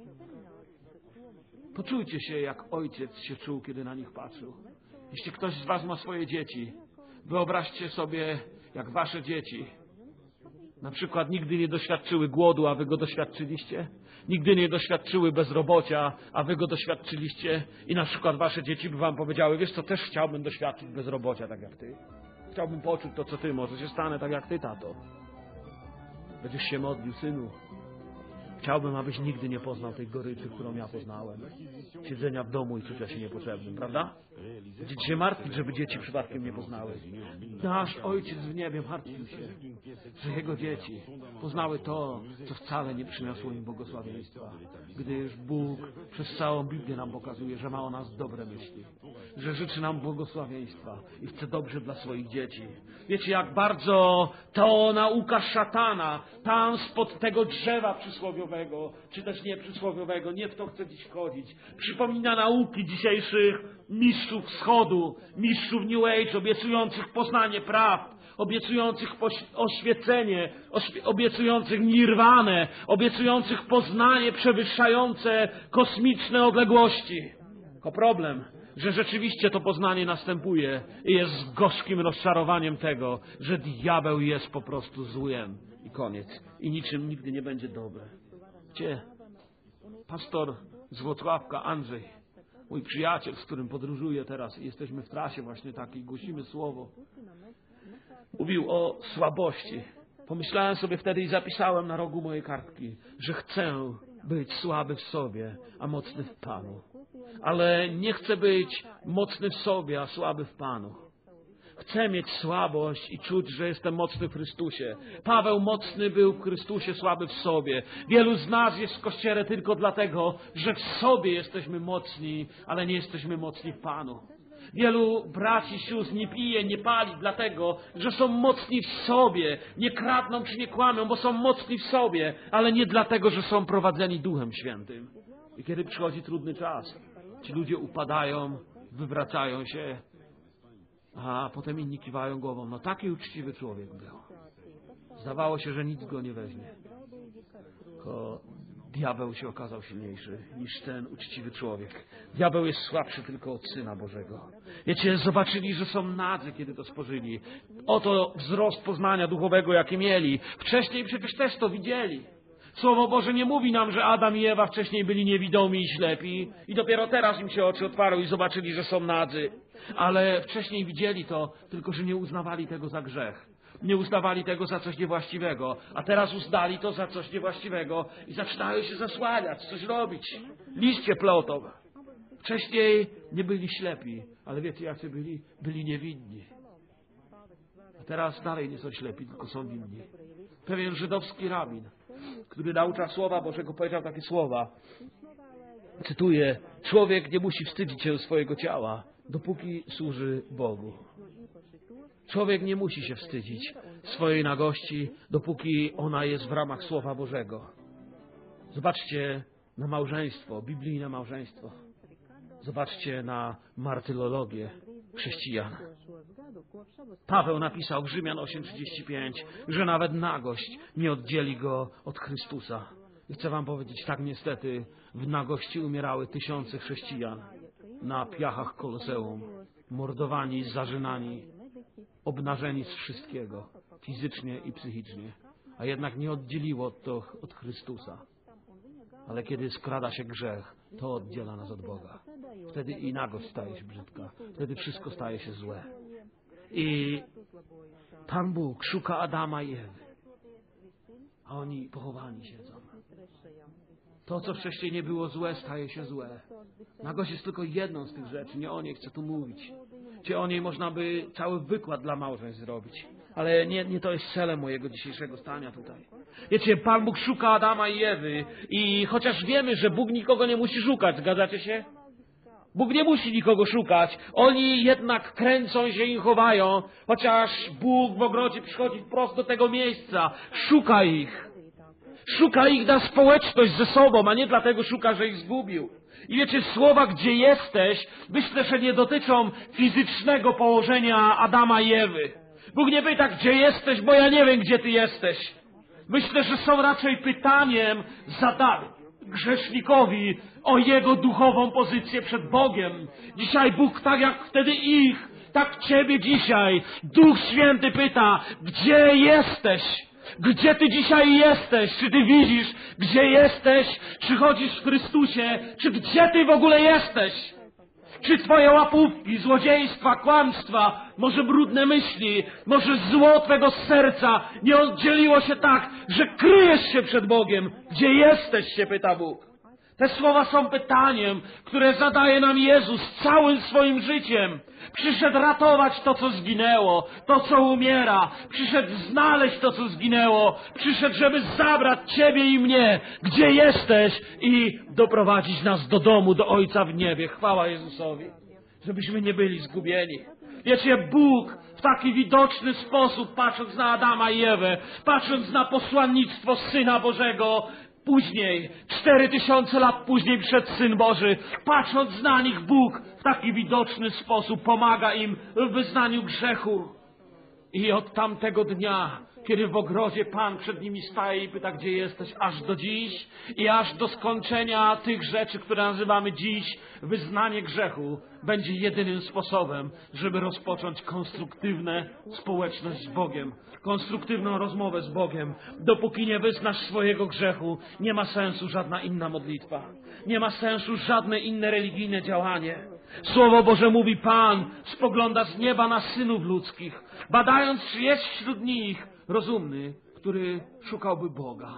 Speaker 1: Poczujcie się, jak ojciec się czuł, kiedy na nich patrzył. Jeśli ktoś z was ma swoje dzieci, wyobraźcie sobie, jak wasze dzieci na przykład nigdy nie doświadczyły głodu, a wy go doświadczyliście. Nigdy nie doświadczyły bezrobocia, a wy go doświadczyliście. I na przykład wasze dzieci by wam powiedziały, wiesz co, też chciałbym doświadczyć bezrobocia, tak jak ty. Chciałbym poczuć to, co ty. Może się stanę tak jak ty, tato. Będziesz się modlił, synu. Chciałbym, abyś nigdy nie poznał tej goryczy, którą ja poznałem. Siedzenia w domu i czucia się niepotrzebnym, prawda? Będziecie się martwić, żeby dzieci przypadkiem nie poznały. Nasz Ojciec w niebie martwił się, że Jego dzieci poznały to, co wcale nie przyniosło im błogosławieństwa. Gdyż Bóg przez całą Biblię nam pokazuje, że ma o nas dobre myśli. Że życzy nam błogosławieństwa i chce dobrze dla swoich dzieci. Wiecie, jak bardzo to nauka szatana tam spod tego drzewa przysłowiowego, czy też nieprzysłowiowego, nie w to chce dziś wchodzić. Przypomina nauki dzisiejszych mistrzów wschodu, mistrzów New Age, obiecujących poznanie prawd, obiecujących oświecenie, obiecujących nirwanę, obiecujących poznanie przewyższające kosmiczne odległości. Tylko problem, że rzeczywiście to poznanie następuje i jest gorzkim rozczarowaniem tego, że diabeł jest po prostu złem. I koniec. I niczym nigdy nie będzie dobre. Gdzie? Pastor z Włocławka, Andrzej, mój przyjaciel, z którym podróżuję teraz i jesteśmy w trasie właśnie takiej, głosimy słowo. Mówił o słabości. Pomyślałem sobie wtedy i zapisałem na rogu mojej kartki, że chcę być słaby w sobie, a mocny w Panu. Ale nie chcę być mocny w sobie, a słaby w Panu. Chcę mieć słabość i czuć, że jestem mocny w Chrystusie. Paweł mocny był w Chrystusie, słaby w sobie. Wielu z nas jest w Kościele tylko dlatego, że w sobie jesteśmy mocni, ale nie jesteśmy mocni w Panu. Wielu braci i sióstr nie pije, nie pali dlatego, że są mocni w sobie. Nie kradną czy nie kłamią, bo są mocni w sobie, ale nie dlatego, że są prowadzeni Duchem Świętym. I kiedy przychodzi trudny czas, ci ludzie upadają, wywracają się, a potem inni kiwają głową. No taki uczciwy człowiek był. Zdawało się, że nic go nie weźmie. Tylko diabeł się okazał silniejszy niż ten uczciwy człowiek. Diabeł jest słabszy tylko od Syna Bożego. Wiecie, zobaczyli, że są nadzy, kiedy to spożyli. Oto wzrost poznania duchowego, jaki mieli. Wcześniej przecież też to widzieli. Słowo Boże nie mówi nam, że Adam i Ewa wcześniej byli niewidomi i ślepi i dopiero teraz im się oczy otwarły i zobaczyli, że są nadzy. Ale wcześniej widzieli to, tylko że nie uznawali tego za grzech. Nie uznawali tego za coś niewłaściwego, a teraz uznali to za coś niewłaściwego i zaczynają się zasłaniać, coś robić. Liście plotą. Wcześniej nie byli ślepi, ale wiecie jacy byli? Byli niewinni. A teraz dalej nie są ślepi, tylko są winni. Pewien żydowski rabin, który naucza Słowa Bożego, powiedział takie słowa. Cytuję: człowiek nie musi wstydzić się swojego ciała, dopóki służy Bogu. Człowiek nie musi się wstydzić swojej nagości, dopóki ona jest w ramach Słowa Bożego. Zobaczcie na małżeństwo, biblijne małżeństwo. Zobaczcie na martyrologię chrześcijan. Paweł napisał w Rzymian 8:35, że nawet nagość nie oddzieli go od Chrystusa. I chcę wam powiedzieć, tak niestety w nagości umierały tysiące chrześcijan na piachach Koloseum, mordowani, zarzynani, obnażeni z wszystkiego, fizycznie i psychicznie. A jednak nie oddzieliło to od Chrystusa. Ale kiedy skrada się grzech, to oddziela nas od Boga. Wtedy i nagość staje się brzydka. Wtedy wszystko staje się złe. I Pan Bóg szuka Adama i Ewy. A oni pochowani siedzą. To, co wcześniej nie było złe, staje się złe. Nagość jest tylko jedną z tych rzeczy. Nie o niej chcę tu mówić. Gdzie o niej można by cały wykład dla małżeństw zrobić. Ale nie to jest celem mojego dzisiejszego stania tutaj. Wiecie, Pan Bóg szuka Adama i Ewy i chociaż wiemy, że Bóg nikogo nie musi szukać, zgadzacie się? Bóg nie musi nikogo szukać. Oni jednak kręcą się i chowają, chociaż Bóg w ogrodzie przychodzi wprost do tego miejsca. Szuka ich. Szuka ich na społeczność ze sobą, a nie dlatego szuka, że ich zgubił. I wiecie, słowa, gdzie jesteś, myślę, że nie dotyczą fizycznego położenia Adama i Ewy. Bóg nie pyta, gdzie jesteś, bo ja nie wiem, gdzie ty jesteś. Myślę, że są raczej pytaniem zadanym grzesznikowi o jego duchową pozycję przed Bogiem. Dzisiaj Bóg, tak jak wtedy ich, tak ciebie dzisiaj, Duch Święty pyta, gdzie jesteś? Gdzie ty dzisiaj jesteś? Czy ty widzisz, gdzie jesteś? Czy chodzisz w Chrystusie? Czy gdzie ty w ogóle jesteś? Czy twoje łapówki, złodziejstwa, kłamstwa, może brudne myśli, może zło twego serca nie oddzieliło się tak, że kryjesz się przed Bogiem? Gdzie jesteś, się pyta Bóg. Te słowa są pytaniem, które zadaje nam Jezus całym swoim życiem. Przyszedł ratować to, co zginęło, to, co umiera. Przyszedł znaleźć to, co zginęło. Przyszedł, żeby zabrać ciebie i mnie, gdzie jesteś, i doprowadzić nas do domu, do Ojca w niebie. Chwała Jezusowi, żebyśmy nie byli zgubieni. Wiecie, Bóg w taki widoczny sposób, patrząc na Adama i Ewę, patrząc na posłannictwo Syna Bożego, później, 4000 lat później przed Syn Boży, patrząc na nich, Bóg w taki widoczny sposób pomaga im w wyznaniu grzechu. I od tamtego dnia, kiedy w ogrodzie Pan przed nimi staje i pyta, gdzie jesteś, aż do dziś i aż do skończenia tych rzeczy, które nazywamy dziś, wyznanie grzechu będzie jedynym sposobem, żeby rozpocząć konstruktywną społeczność z Bogiem, konstruktywną rozmowę z Bogiem. Dopóki nie wyznasz swojego grzechu, nie ma sensu żadna inna modlitwa. Nie ma sensu żadne inne religijne działanie. Słowo Boże mówi, Pan spogląda z nieba na synów ludzkich, badając, czy jest wśród nich rozumny, który szukałby Boga.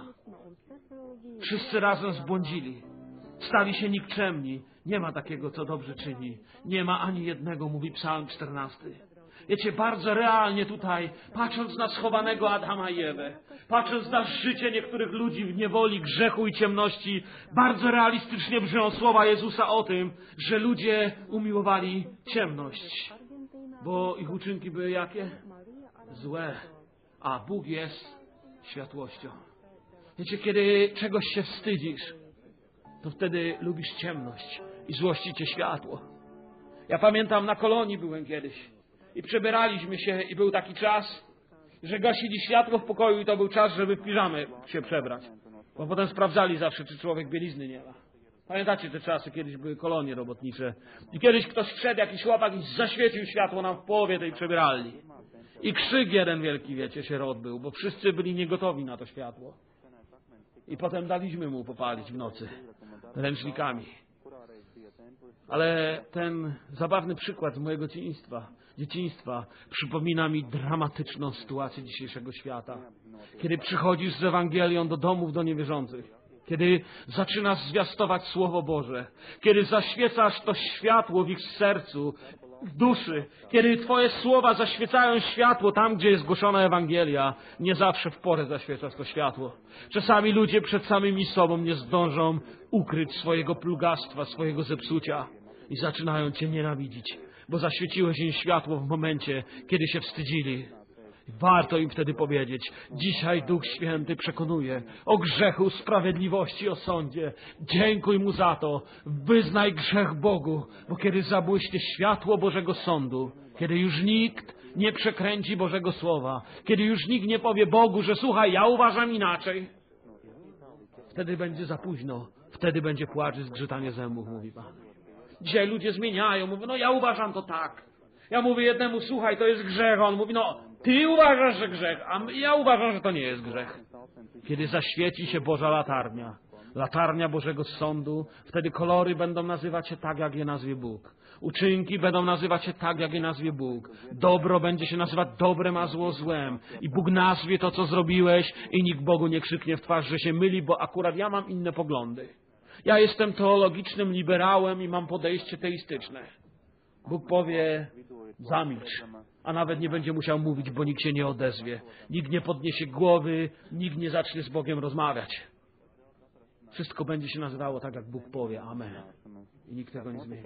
Speaker 1: Wszyscy razem zbłądzili. Stali się nikczemni. Nie ma takiego, co dobrze czyni. Nie ma ani jednego, mówi Psalm 14. Wiecie, bardzo realnie tutaj, patrząc na schowanego Adama i Ewę, patrząc na życie niektórych ludzi w niewoli, grzechu i ciemności, bardzo realistycznie brzmią słowa Jezusa o tym, że ludzie umiłowali ciemność. Bo ich uczynki były jakie? Złe. A Bóg jest światłością. Wiecie, kiedy czegoś się wstydzisz, to wtedy lubisz ciemność i złości cię światło. Ja pamiętam, na kolonii byłem kiedyś i przebieraliśmy się i był taki czas, że gasili światło w pokoju i to był czas, żeby w piżamy się przebrać. Bo potem sprawdzali zawsze, czy człowiek bielizny nie ma. Pamiętacie te czasy, kiedyś były kolonie robotnicze. I kiedyś ktoś wszedł, jakiś chłopak i zaświecił światło nam w połowie tej przebieralni. I krzyk jeden wielki, wiecie, się odbył, bo wszyscy byli niegotowi na to światło. I potem daliśmy mu popalić w nocy ręcznikami. Ale ten zabawny przykład z mojego dzieciństwa przypomina mi dramatyczną sytuację dzisiejszego świata. Kiedy przychodzisz z Ewangelią do domów do niewierzących, kiedy zaczynasz zwiastować Słowo Boże, kiedy zaświecasz to światło w ich sercu, w duszy, kiedy Twoje słowa zaświecają światło tam, gdzie jest głoszona Ewangelia, nie zawsze w porę zaświecasz to światło. Czasami ludzie przed samymi sobą nie zdążą ukryć swojego plugastwa, swojego zepsucia i zaczynają Cię nienawidzić, bo zaświeciłeś im światło w momencie, kiedy się wstydzili. Warto im wtedy powiedzieć, dzisiaj Duch Święty przekonuje o grzechu, sprawiedliwości, o sądzie. Dziękuj Mu za to, wyznaj grzech Bogu, bo kiedy zabłyśnie światło Bożego Sądu, kiedy już nikt nie przekręci Bożego Słowa, kiedy już nikt nie powie Bogu, że słuchaj, ja uważam inaczej, wtedy będzie za późno, wtedy będzie płacz i zgrzytanie zębów, mówi Pan. Dzisiaj ludzie zmieniają, mówią, no ja uważam to tak. Ja mówię jednemu, słuchaj, to jest grzech, a on mówi, no ty uważasz, że grzech, a ja uważam, że to nie jest grzech. Kiedy zaświeci się Boża latarnia, latarnia Bożego Sądu, wtedy kolory będą nazywać się tak, jak je nazwie Bóg. Uczynki będą nazywać się tak, jak je nazwie Bóg. Dobro będzie się nazywać dobrem, a zło złem. I Bóg nazwie to, co zrobiłeś, i nikt Bogu nie krzyknie w twarz, że się myli, bo akurat ja mam inne poglądy. Ja jestem teologicznym liberałem i mam podejście teistyczne. Bóg powie, zamilcz, a nawet nie będzie musiał mówić, bo nikt się nie odezwie. Nikt nie podniesie głowy, nikt nie zacznie z Bogiem rozmawiać. Wszystko będzie się nazywało tak, jak Bóg powie. Amen. I nikt tego nie zmieni.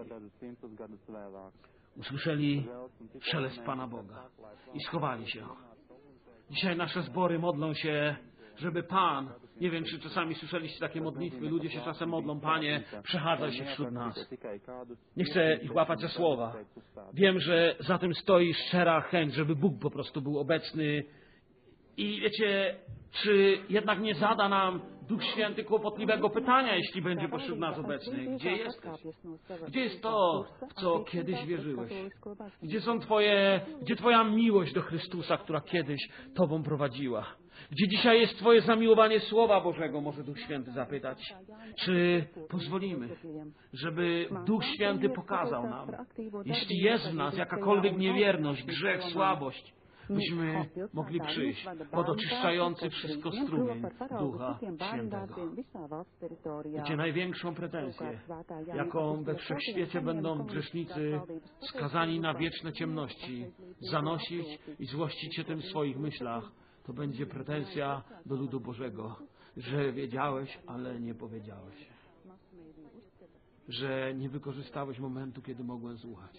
Speaker 1: Usłyszeli szelest Pana Boga i schowali się. Dzisiaj nasze zbory modlą się, żeby Pan, nie wiem, czy czasami słyszeliście takie modlitwy, ludzie się czasem modlą, Panie, przechadzaj się wśród nas. Nie chcę ich łapać za słowa. Wiem, że za tym stoi szczera chęć, żeby Bóg po prostu był obecny. I wiecie, czy jednak nie zada nam Duch Święty kłopotliwego pytania, jeśli będzie pośród nas obecny? Gdzie jesteś? Gdzie jest to, w co kiedyś wierzyłeś? Gdzie Twoja miłość do Chrystusa, która kiedyś Tobą prowadziła? Gdzie dzisiaj jest Twoje zamiłowanie Słowa Bożego, może Duch Święty zapytać. Czy pozwolimy, żeby Duch Święty pokazał nam, jeśli jest w nas jakakolwiek niewierność, grzech, słabość, byśmy mogli przyjść pod oczyszczający wszystko strumień Ducha Świętego. Wiecie, największą pretensję, jaką we wszechświecie będą grzesznicy skazani na wieczne ciemności zanosić i złościć się tym w swoich myślach, to będzie pretensja do ludu Bożego, że wiedziałeś, ale nie powiedziałeś. Że nie wykorzystałeś momentu, kiedy mogłem słuchać.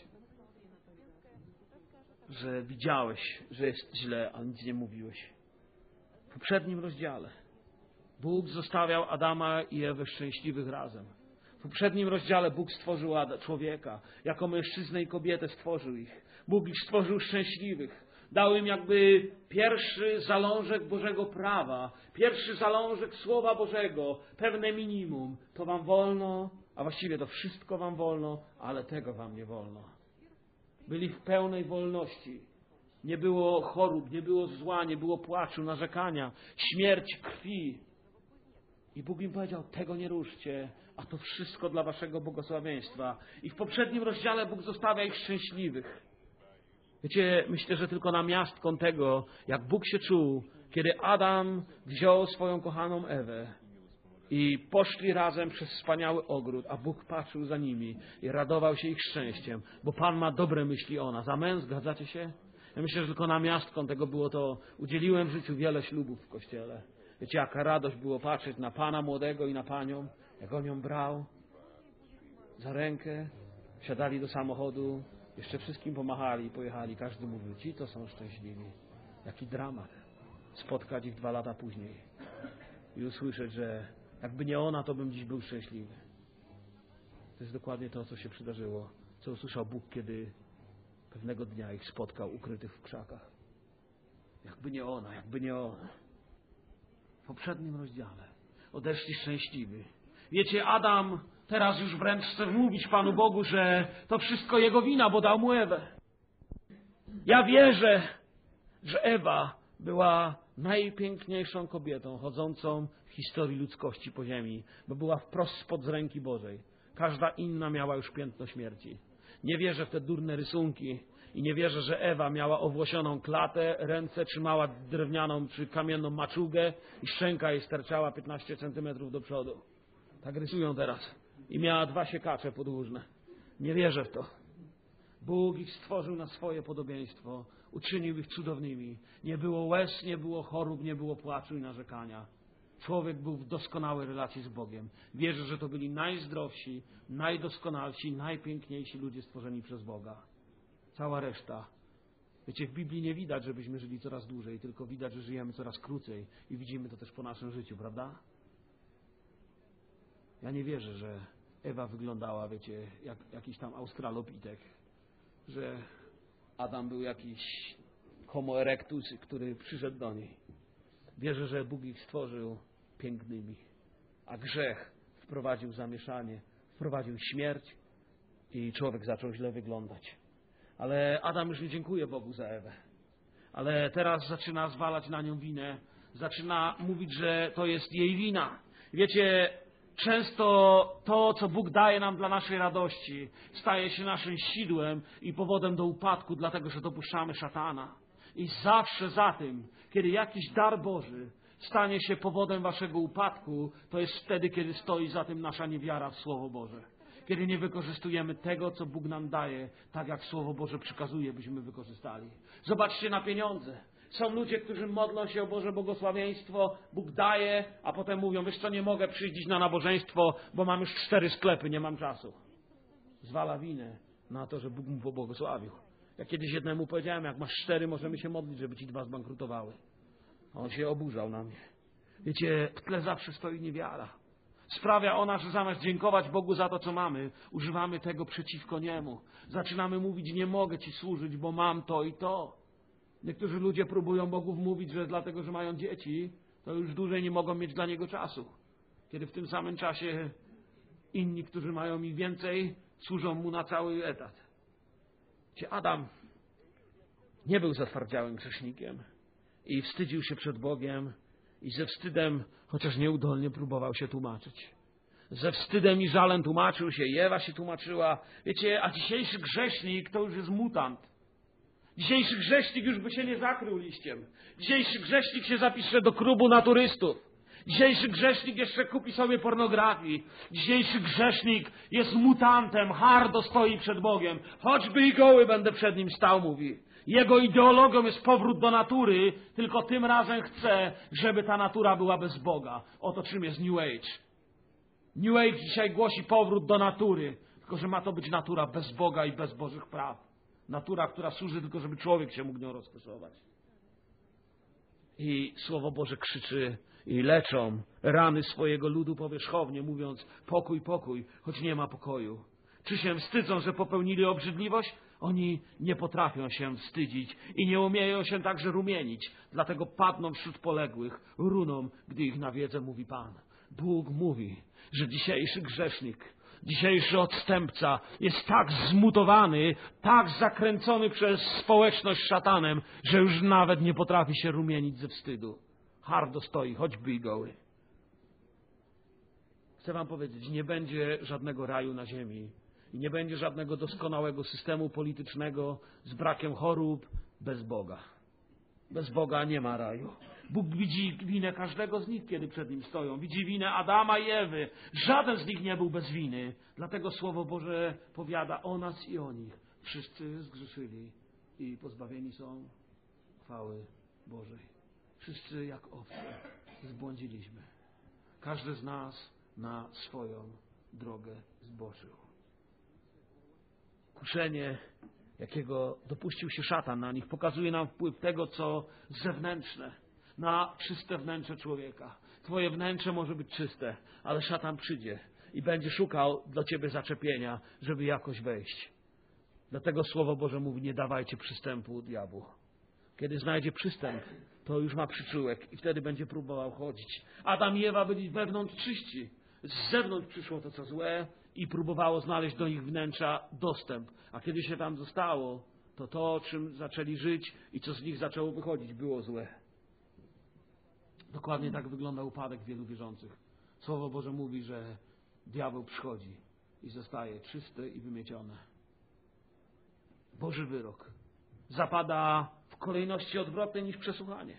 Speaker 1: Że widziałeś, że jest źle, ale nic nie mówiłeś. W poprzednim rozdziale Bóg zostawiał Adama i Ewę szczęśliwych razem. W poprzednim rozdziale Bóg stworzył człowieka. Jako mężczyznę i kobietę stworzył ich. Bóg ich stworzył szczęśliwych. Dał im jakby pierwszy zalążek Bożego prawa, pierwszy zalążek Słowa Bożego, pewne minimum. To wam wolno, a właściwie to wszystko wam wolno, ale tego wam nie wolno. Byli w pełnej wolności. Nie było chorób, nie było zła, nie było płaczu, narzekania, śmierci, krwi. I Bóg im powiedział, tego nie ruszcie, a to wszystko dla waszego błogosławieństwa. I w poprzednim rozdziale Bóg zostawia ich szczęśliwych. Wiecie, myślę, że tylko namiastką tego, jak Bóg się czuł, kiedy Adam wziął swoją kochaną Ewę i poszli razem przez wspaniały ogród, a Bóg patrzył za nimi i radował się ich szczęściem, bo Pan ma dobre myśli o nas. Amen? Zgadzacie się? Ja myślę, że tylko namiastką tego było to, udzieliłem w życiu wiele ślubów w kościele. Wiecie, jaka radość było patrzeć na Pana młodego i na Panią, jak on ją brał za rękę, wsiadali do samochodu, jeszcze wszystkim pomachali i pojechali. Każdy mówił, ci to są szczęśliwi. Jaki dramat. Spotkać ich 2 lata później i usłyszeć, że jakby nie ona, to bym dziś był szczęśliwy. To jest dokładnie to, co się przydarzyło, co usłyszał Bóg, kiedy pewnego dnia ich spotkał ukrytych w krzakach. Jakby nie ona, jakby nie ona. W poprzednim rozdziale odeszli szczęśliwi. Wiecie, Adam teraz już wręcz chce wmówić Panu Bogu, że to wszystko jego wina, bo dał mu Ewę. Ja wierzę, że Ewa była najpiękniejszą kobietą chodzącą w historii ludzkości po ziemi, bo była wprost spod z ręki Bożej. Każda inna miała już piętno śmierci. Nie wierzę w te durne rysunki i nie wierzę, że Ewa miała owłosioną klatę, ręce trzymała drewnianą czy kamienną maczugę i szczęka jej sterczała 15 centymetrów do przodu. Tak rysują teraz. I miała 2 siekacze podłużne. Nie wierzę w to. Bóg ich stworzył na swoje podobieństwo. Uczynił ich cudownymi. Nie było łez, nie było chorób, nie było płaczu i narzekania. Człowiek był w doskonałej relacji z Bogiem. Wierzę, że to byli najzdrowsi, najdoskonalsi, najpiękniejsi ludzie stworzeni przez Boga. Cała reszta. Wiecie, w Biblii nie widać, żebyśmy żyli coraz dłużej, tylko widać, że żyjemy coraz krócej. I widzimy to też po naszym życiu, prawda? Ja nie wierzę, że Ewa wyglądała, wiecie, jak jakiś tam australopitek. Że Adam był jakiś homo erectus, który przyszedł do niej. Wierzę, że Bóg ich stworzył pięknymi, a grzech wprowadził zamieszanie, wprowadził śmierć i człowiek zaczął źle wyglądać. Ale Adam już nie dziękuje Bogu za Ewę. Ale teraz zaczyna zwalać na nią winę, zaczyna mówić, że to jest jej wina. Wiecie, często to, co Bóg daje nam dla naszej radości, staje się naszym sidłem i powodem do upadku, dlatego że dopuszczamy szatana. I zawsze za tym, kiedy jakiś dar Boży stanie się powodem waszego upadku, to jest wtedy, kiedy stoi za tym nasza niewiara w Słowo Boże. Kiedy nie wykorzystujemy tego, co Bóg nam daje, tak jak Słowo Boże przykazuje, byśmy wykorzystali. Zobaczcie na pieniądze. Są ludzie, którzy modlą się o Boże błogosławieństwo, Bóg daje, a potem mówią, wiesz co, nie mogę przyjść na nabożeństwo, bo mam już 4 sklepy, nie mam czasu. Zwala winę na to, że Bóg mu pobłogosławił. Ja kiedyś jednemu powiedziałem, jak masz 4, możemy się modlić, żeby ci 2 zbankrutowały. A on się oburzał na mnie. Wiecie, w tle zawsze stoi niewiara. Sprawia ona, że zamiast dziękować Bogu za to, co mamy, używamy tego przeciwko Niemu. Zaczynamy mówić, nie mogę Ci służyć, bo mam to i to. Niektórzy ludzie próbują Bogu wmówić, że dlatego, że mają dzieci, to już dłużej nie mogą mieć dla Niego czasu. Kiedy w tym samym czasie inni, którzy mają ich więcej, służą Mu na cały etat. Adam nie był zatwardziałym grzesznikiem. i wstydził się przed Bogiem i ze wstydem, chociaż nieudolnie, próbował się tłumaczyć. Ze wstydem i żalem tłumaczył się, i Ewa się tłumaczyła. Wiecie, a dzisiejszy grzesznik to już jest mutant. Dzisiejszy grzesznik już by się nie zakrył liściem. Dzisiejszy grzesznik się zapisze do klubu naturystów. Dzisiejszy grzesznik jeszcze kupi sobie pornografii. Dzisiejszy grzesznik jest mutantem, hardo stoi przed Bogiem. Choćby i goły będę przed nim stał, mówi. Jego ideologią jest powrót do natury, tylko tym razem chce, żeby ta natura była bez Boga. Oto czym jest New Age. New Age dzisiaj głosi powrót do natury, tylko że ma to być natura bez Boga i bez Bożych praw. Natura, która służy tylko, żeby człowiek się mógł nią rozkoszować. I Słowo Boże krzyczy i leczą rany swojego ludu powierzchownie, mówiąc pokój, pokój, choć nie ma pokoju. Czy się wstydzą, że popełnili obrzydliwość? Oni nie potrafią się wstydzić i nie umieją się także rumienić. Dlatego padną wśród poległych, runą, gdy ich nawiedzę, mówi Pan. Bóg mówi, że dzisiejszy grzesznik, dzisiejszy odstępca jest tak zmutowany, tak zakręcony przez społeczność szatanem, że już nawet nie potrafi się rumienić ze wstydu. Hardo stoi, choćby i goły. Chcę wam powiedzieć, nie będzie żadnego raju na ziemi i nie będzie żadnego doskonałego systemu politycznego z brakiem chorób bez Boga. Bez Boga nie ma raju. Bóg widzi winę każdego z nich, kiedy przed Nim stoją. Widzi winę Adama i Ewy. Żaden z nich nie był bez winy. Dlatego Słowo Boże powiada o nas i o nich. Wszyscy zgrzeszyli i pozbawieni są chwały Bożej. Wszyscy jak owce zbłądziliśmy. Każdy z nas na swoją drogę zboczył. Kuszenie, jakiego dopuścił się szatan na nich, pokazuje nam wpływ tego, co zewnętrzne, na czyste wnętrze człowieka. Twoje wnętrze może być czyste, ale szatan przyjdzie i będzie szukał dla ciebie zaczepienia, żeby jakoś wejść. Dlatego Słowo Boże mówi, nie dawajcie przystępu diabłu. Kiedy znajdzie przystęp, to już ma przyczółek i wtedy będzie próbował chodzić. Adam i Ewa byli wewnątrz czyści. Z zewnątrz przyszło to, co złe i próbowało znaleźć do ich wnętrza dostęp. A kiedy się tam zostało, to, czym zaczęli żyć i co z nich zaczęło wychodzić, było złe. Dokładnie tak wygląda upadek wielu wierzących. Słowo Boże mówi, że diabeł przychodzi i zostaje czyste i wymiecione. Boży wyrok zapada w kolejności odwrotnej niż przesłuchanie.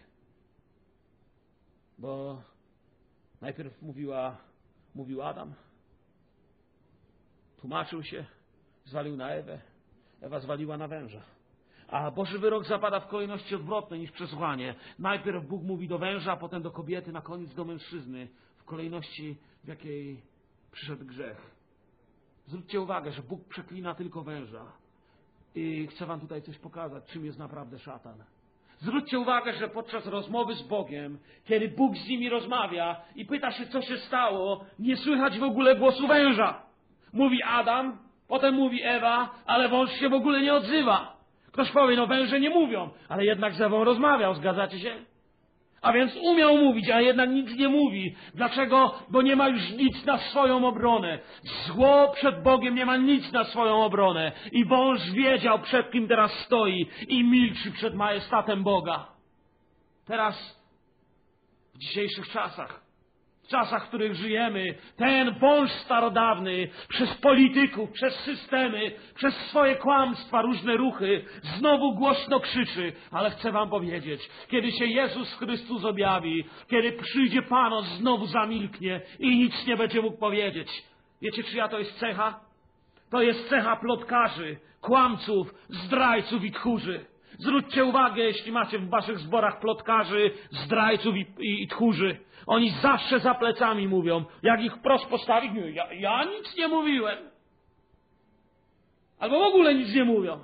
Speaker 1: Bo najpierw mówił Adam, tłumaczył się, zwalił na Ewę, Ewa zwaliła na węża. A Boży wyrok zapada w kolejności odwrotnej niż przesłuchanie. Najpierw Bóg mówi do węża, a potem do kobiety, na koniec do mężczyzny, w kolejności, w jakiej przyszedł grzech. Zwróćcie uwagę, że Bóg przeklina tylko węża. I chcę wam tutaj coś pokazać, czym jest naprawdę szatan. Zwróćcie uwagę, że podczas rozmowy z Bogiem, kiedy Bóg z nimi rozmawia i pyta się, co się stało, nie słychać w ogóle głosu węża. Mówi Adam, potem mówi Ewa, ale wąż się w ogóle nie odzywa. Ktoś powie, no węże nie mówią, ale jednak z Ewą rozmawiał, zgadzacie się? A więc umiał mówić, a jednak nic nie mówi. Dlaczego? Bo nie ma już nic na swoją obronę. Zło przed Bogiem nie ma nic na swoją obronę. I wąż wiedział, przed kim teraz stoi i milczy przed majestatem Boga. Teraz, w dzisiejszych czasach, w czasach, w których żyjemy, ten wąż starodawny przez polityków, przez systemy, przez swoje kłamstwa, różne ruchy znowu głośno krzyczy. Ale chcę wam powiedzieć, kiedy się Jezus Chrystus objawi, kiedy przyjdzie Pan, on znowu zamilknie i nic nie będzie mógł powiedzieć. Wiecie, czyja to jest cecha? To jest cecha plotkarzy, kłamców, zdrajców i tchórzy. Zwróćcie uwagę, jeśli macie w waszych zborach plotkarzy, zdrajców i tchórzy. Oni zawsze za plecami mówią. Jak ich wprost postawić, mówią, ja nic nie mówiłem. Albo w ogóle nic nie mówią.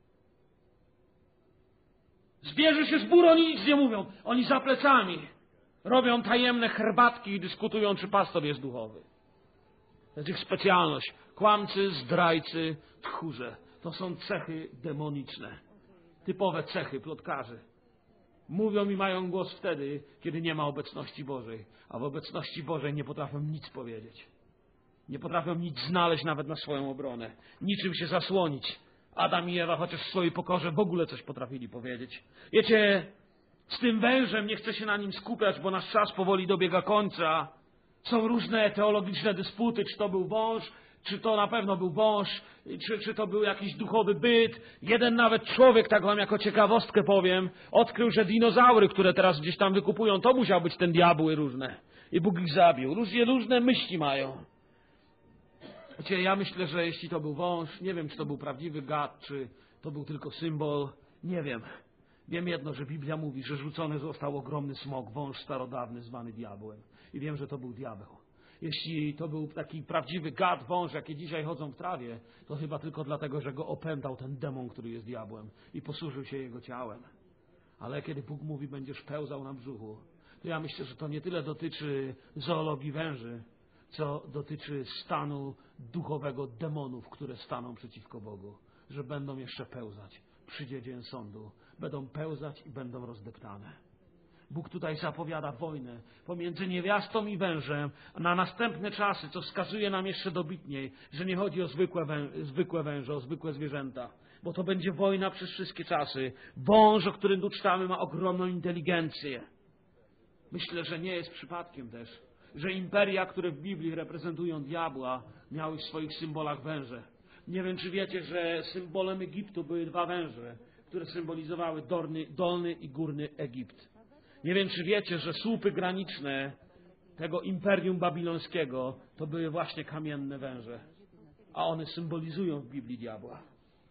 Speaker 1: Zbierze się zbór, oni nic nie mówią. Oni za plecami robią tajemne herbatki i dyskutują, czy pastor jest duchowy. To jest ich specjalność. Kłamcy, zdrajcy, tchórze. To są cechy demoniczne. Typowe cechy plotkarzy. Mówią i mają głos wtedy, kiedy nie ma obecności Bożej. A w obecności Bożej nie potrafią nic powiedzieć. Nie potrafią nic znaleźć nawet na swoją obronę. Niczym się zasłonić. Adam i Ewa, chociaż w swojej pokorze w ogóle coś potrafili powiedzieć. Wiecie, Z tym wężem nie chcę się na nim skupiać, bo nasz czas powoli dobiega końca. Są różne teologiczne dysputy, czy to był wąż, czy to na pewno był wąż, czy to był jakiś duchowy byt. Jeden nawet człowiek, tak wam jako ciekawostkę powiem, odkrył, że dinozaury, które teraz gdzieś tam wykupują, to musiał być ten diabły różne. I Bóg ich zabił. Ludzie różne myśli mają. Wiecie, ja myślę, że jeśli to był wąż, nie wiem, czy to był prawdziwy gad, czy to był tylko symbol, nie wiem. Wiem jedno, że Biblia mówi, że rzucony został ogromny smok, wąż starodawny zwany diabłem. I wiem, że to był diabeł. Jeśli to był taki prawdziwy gad, wąż, jakie dzisiaj chodzą w trawie, to chyba tylko dlatego, że go opętał ten demon, który jest diabłem i posłużył się jego ciałem. Ale kiedy Bóg mówi, będziesz pełzał na brzuchu, to ja myślę, że to nie tyle dotyczy zoologii węży, co dotyczy stanu duchowego demonów, które staną przeciwko Bogu, że będą jeszcze pełzać. Przyjdzie dzień sądu, będą pełzać i będą rozdeptane. Bóg tutaj zapowiada wojnę pomiędzy niewiastą i wężem na następne czasy, co wskazuje nam jeszcze dobitniej, że nie chodzi o zwykłe węże, o zwykłe zwierzęta, bo to będzie wojna przez wszystkie czasy. Wąż, o którym tu czytamy, ma ogromną inteligencję. Myślę, że nie jest przypadkiem też, że imperia, które w Biblii reprezentują diabła, miały w swoich symbolach węże. Nie wiem, czy wiecie, że symbolem Egiptu były dwa węże, które symbolizowały dolny i górny Egipt. Nie wiem, czy wiecie, że słupy graniczne tego imperium babilońskiego to były właśnie kamienne węże, a one symbolizują w Biblii diabła.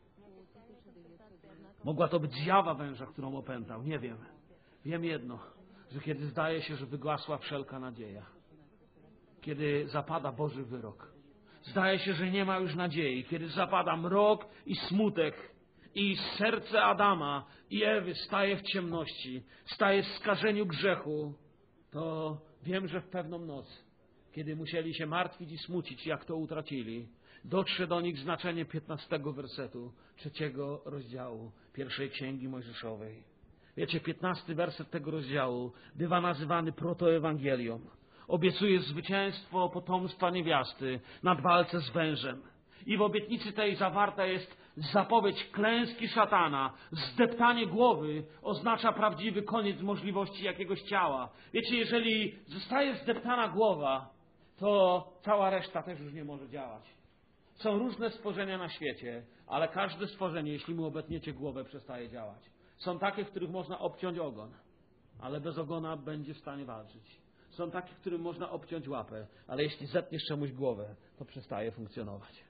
Speaker 1: Mogła to być zjawa węża, którą opętał, nie wiem. Wiem jedno, że kiedy zdaje się, że wygasła wszelka nadzieja, kiedy zapada Boży wyrok, zdaje się, że nie ma już nadziei, kiedy zapada mrok i smutek, i serce Adama i Ewy staje w ciemności, staje w skażeniu grzechu, to wiem, że w pewną noc, kiedy musieli się martwić i smucić, jak to utracili, dotrze do nich znaczenie 15 wersetu 3 rozdziału pierwszej Księgi Mojżeszowej. Wiecie, 15 werset tego rozdziału bywa nazywany protoewangelią. Obiecuje zwycięstwo potomstwa niewiasty nad walce z wężem. I w obietnicy tej zawarta jest zapowiedź klęski szatana. Zdeptanie głowy oznacza prawdziwy koniec możliwości jakiegoś ciała. Wiecie, jeżeli zostaje zdeptana głowa, to cała reszta też już nie może działać. Są różne stworzenia na świecie, ale każde stworzenie, jeśli mu obetniecie głowę, przestaje działać. Są takie, w których można obciąć ogon, ale bez ogona będzie w stanie walczyć. Są takie, w którym można obciąć łapę, ale jeśli zetniesz czemuś głowę, to przestaje funkcjonować.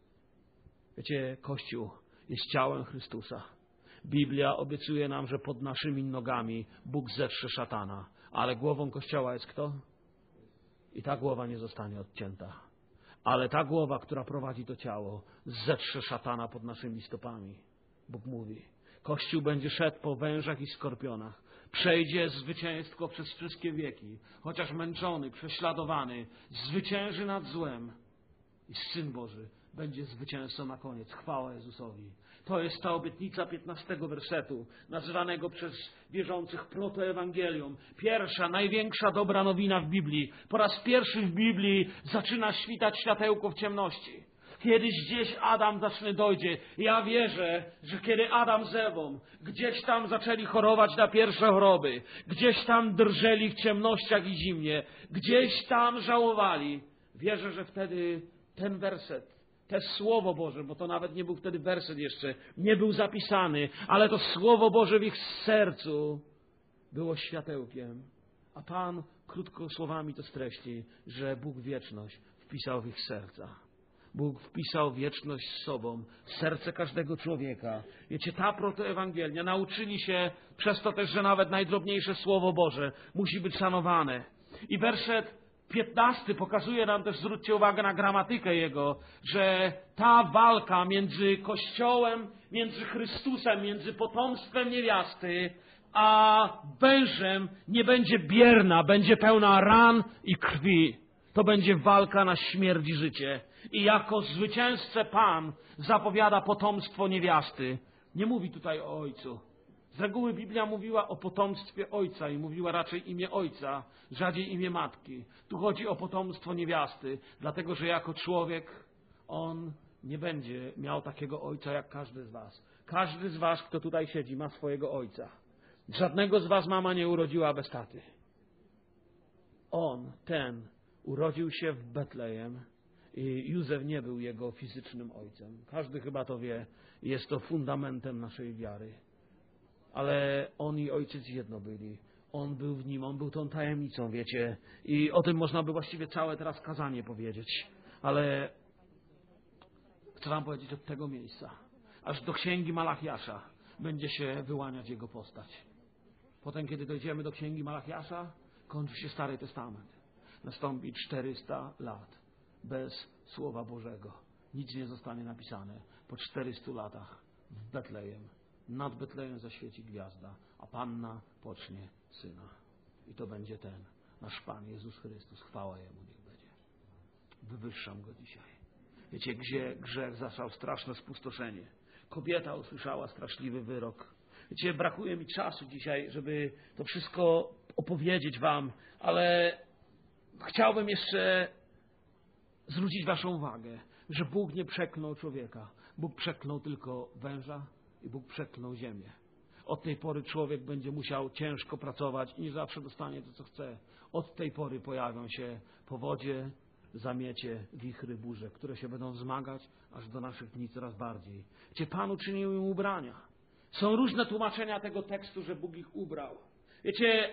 Speaker 1: Wiecie, Kościół jest ciałem Chrystusa. Biblia obiecuje nam, że pod naszymi nogami Bóg zetrze szatana, ale głową Kościoła jest kto? I ta głowa nie zostanie odcięta. Ale ta głowa, która prowadzi to ciało, zetrze szatana pod naszymi stopami. Bóg mówi, Kościół będzie szedł po wężach i skorpionach. Przejdzie zwycięstwo przez wszystkie wieki. Chociaż męczony, prześladowany, zwycięży nad złem. I Syn Boży będzie zwycięzcą na koniec. Chwała Jezusowi. To jest ta obietnica 15 wersetu, nazywanego przez wierzących protoewangelią. Pierwsza, największa dobra nowina w Biblii. Po raz pierwszy w Biblii zaczyna świtać światełko w ciemności. Kiedyś gdzieś Adam dojdzie. Ja wierzę, że kiedy Adam z Ewą gdzieś tam zaczęli chorować na pierwsze choroby, gdzieś tam drżeli w ciemnościach i zimnie, gdzieś tam żałowali, wierzę, że wtedy ten werset, to Słowo Boże, bo to nawet nie był wtedy werset jeszcze, nie był zapisany, ale to Słowo Boże w ich sercu było światełkiem. A Pan krótko słowami to streści, że Bóg wieczność wpisał w ich serca. Bóg wpisał wieczność z sobą w serce każdego człowieka. Wiecie, ta protoewangelia nauczyli się przez to też, że nawet najdrobniejsze Słowo Boże musi być szanowane. I werset 15 pokazuje nam też, zwróćcie uwagę na gramatykę jego, że ta walka między Kościołem, między Chrystusem, między potomstwem niewiasty, a wężem nie będzie bierna, będzie pełna ran i krwi. To będzie walka na śmierć i życie. I jako zwycięzcę Pan zapowiada potomstwo niewiasty. Nie mówi tutaj o ojcu. Z reguły Biblia mówiła o potomstwie ojca i mówiła raczej imię ojca, rzadziej imię matki. Tu chodzi o potomstwo niewiasty, dlatego że jako człowiek on nie będzie miał takiego ojca jak każdy z was. Każdy z was, kto tutaj siedzi, ma swojego ojca. Żadnego z was mama nie urodziła bez taty. Ten urodził się w Betlejem i Józef nie był jego fizycznym ojcem. Każdy chyba to wie. Jest to fundamentem naszej wiary. Ale on i ojciec jedno byli. On był w nim, on był tą tajemnicą, wiecie. I o tym można by właściwie całe teraz kazanie powiedzieć. Ale chcę wam powiedzieć od tego miejsca, aż do księgi Malachiasza będzie się wyłaniać jego postać. Potem, kiedy dojdziemy do księgi Malachiasza, kończy się Stary Testament. Nastąpi 400 lat bez Słowa Bożego. Nic nie zostanie napisane. Po 400 latach w Betlejem, nad Betlejem zaświeci gwiazda, a Panna pocznie Syna. I to będzie ten, nasz Pan Jezus Chrystus. Chwała Jemu niech będzie. Wywyższam Go dzisiaj. Wiecie, gdzie grzech zaszał straszne spustoszenie. Kobieta usłyszała straszliwy wyrok. Wiecie, brakuje mi czasu dzisiaj, żeby to wszystko opowiedzieć wam, ale chciałbym jeszcze zwrócić waszą uwagę, że Bóg nie przeklął człowieka. Bóg przeklął tylko węża i Bóg przeklął ziemię. Od tej pory człowiek będzie musiał ciężko pracować i nie zawsze dostanie to, co chce. Od tej pory pojawią się powodzie, zamiecie, wichry, burze, które się będą wzmagać aż do naszych dni coraz bardziej. Gdzie Pan uczynił im ubrania. Są różne tłumaczenia tego tekstu, że Bóg ich ubrał. Wiecie,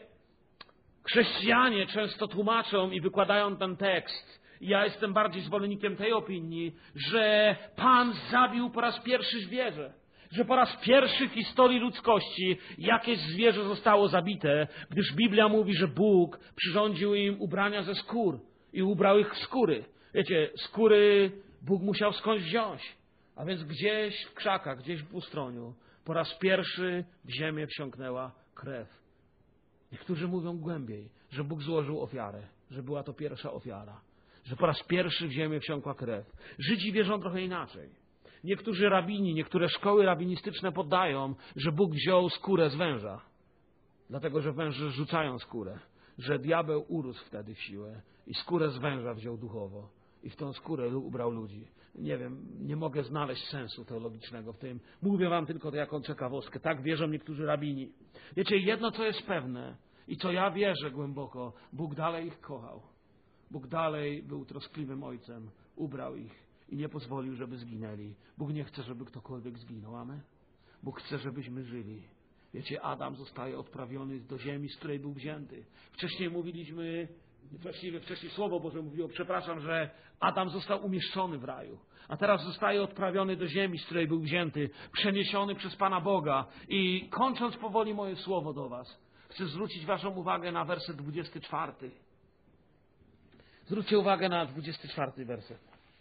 Speaker 1: chrześcijanie często tłumaczą i wykładają ten tekst. Ja jestem bardziej zwolennikiem tej opinii, że Pan zabił po raz pierwszy zwierzę. Że po raz pierwszy w historii ludzkości jakieś zwierzę zostało zabite, gdyż Biblia mówi, że Bóg przyrządził im ubrania ze skór i ubrał ich w skóry. Wiecie, skóry Bóg musiał skądś wziąć. A więc gdzieś w krzakach, gdzieś w pustroniu po raz pierwszy w ziemię wsiąknęła krew. Niektórzy mówią głębiej, że Bóg złożył ofiarę, że była to pierwsza ofiara. Że po raz pierwszy w ziemię wsiąkła krew. Żydzi wierzą trochę inaczej. Niektórzy rabini, niektóre szkoły rabinistyczne podają, że Bóg wziął skórę z węża. Dlatego, że węże rzucają skórę. Że diabeł urósł wtedy w siłę i skórę z węża wziął duchowo. I w tą skórę ubrał ludzi. Nie wiem, nie mogę znaleźć sensu teologicznego w tym. Mówię wam tylko to jako ciekawostkę. Tak wierzą niektórzy rabini. Wiecie, jedno co jest pewne i co ja wierzę głęboko, Bóg dalej ich kochał. Bóg dalej był troskliwym ojcem. Ubrał ich i nie pozwolił, żeby zginęli. Bóg nie chce, żeby ktokolwiek zginął. Amen? Bóg chce, żebyśmy żyli. Wiecie, Adam zostaje odprawiony do ziemi, z której był wzięty. Wcześniej mówiliśmy, wcześniej Słowo Boże mówiło, przepraszam, że Adam został umieszczony w raju. A teraz zostaje odprawiony do ziemi, z której był wzięty, przeniesiony przez Pana Boga. I kończąc powoli moje słowo do was, chcę zwrócić waszą uwagę na werset 24. Zwróćcie uwagę na 24 werset.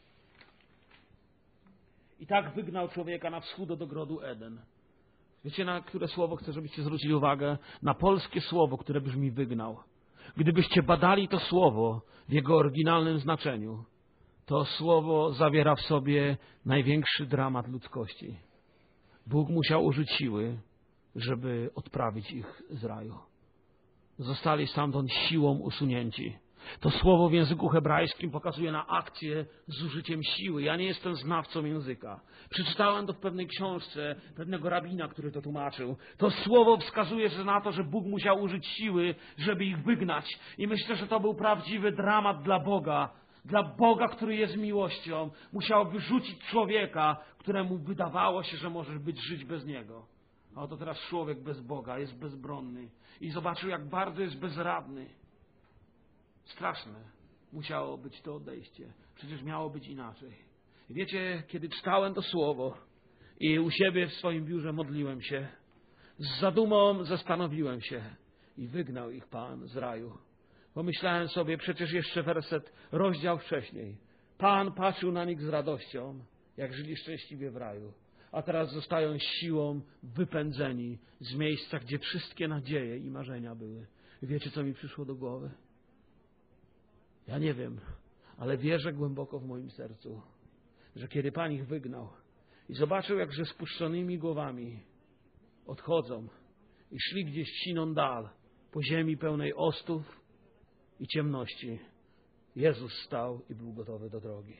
Speaker 1: I tak wygnał człowieka na wschód od ogrodu Eden. Wiecie, na które słowo chcę, żebyście zwrócili uwagę? Na polskie słowo, które brzmi wygnał. Gdybyście badali to słowo w jego oryginalnym znaczeniu, to słowo zawiera w sobie największy dramat ludzkości. Bóg musiał użyć siły, żeby odprawić ich z raju. Zostali stamtąd siłą usunięci. To słowo w języku hebrajskim pokazuje na akcję z użyciem siły. Ja nie jestem znawcą języka. Przeczytałem to w pewnej książce pewnego rabina, który to tłumaczył. To słowo wskazuje na to, że Bóg musiał użyć siły, żeby ich wygnać. I myślę, że to był prawdziwy dramat dla Boga. Dla Boga, który jest miłością. Musiał wyrzucić człowieka, któremu wydawało się, że może żyć bez Niego. A oto teraz człowiek bez Boga jest bezbronny. I zobaczył, jak bardzo jest bezradny. Straszne musiało być to odejście. Przecież miało być inaczej. Wiecie, kiedy czytałem to słowo i u siebie w swoim biurze modliłem się, z zadumą zastanowiłem się i wygnał ich Pan z raju. Pomyślałem sobie, przecież jeszcze rozdział wcześniej. Pan patrzył na nich z radością, jak żyli szczęśliwie w raju. A teraz zostają siłą wypędzeni z miejsca, gdzie wszystkie nadzieje i marzenia były. Wiecie, co mi przyszło do głowy? Ja nie wiem, ale wierzę głęboko w moim sercu, że kiedy Pan ich wygnał i zobaczył, jak ze spuszczonymi głowami odchodzą i szli gdzieś siną dal po ziemi pełnej ostów i ciemności, Jezus stał i był gotowy do drogi.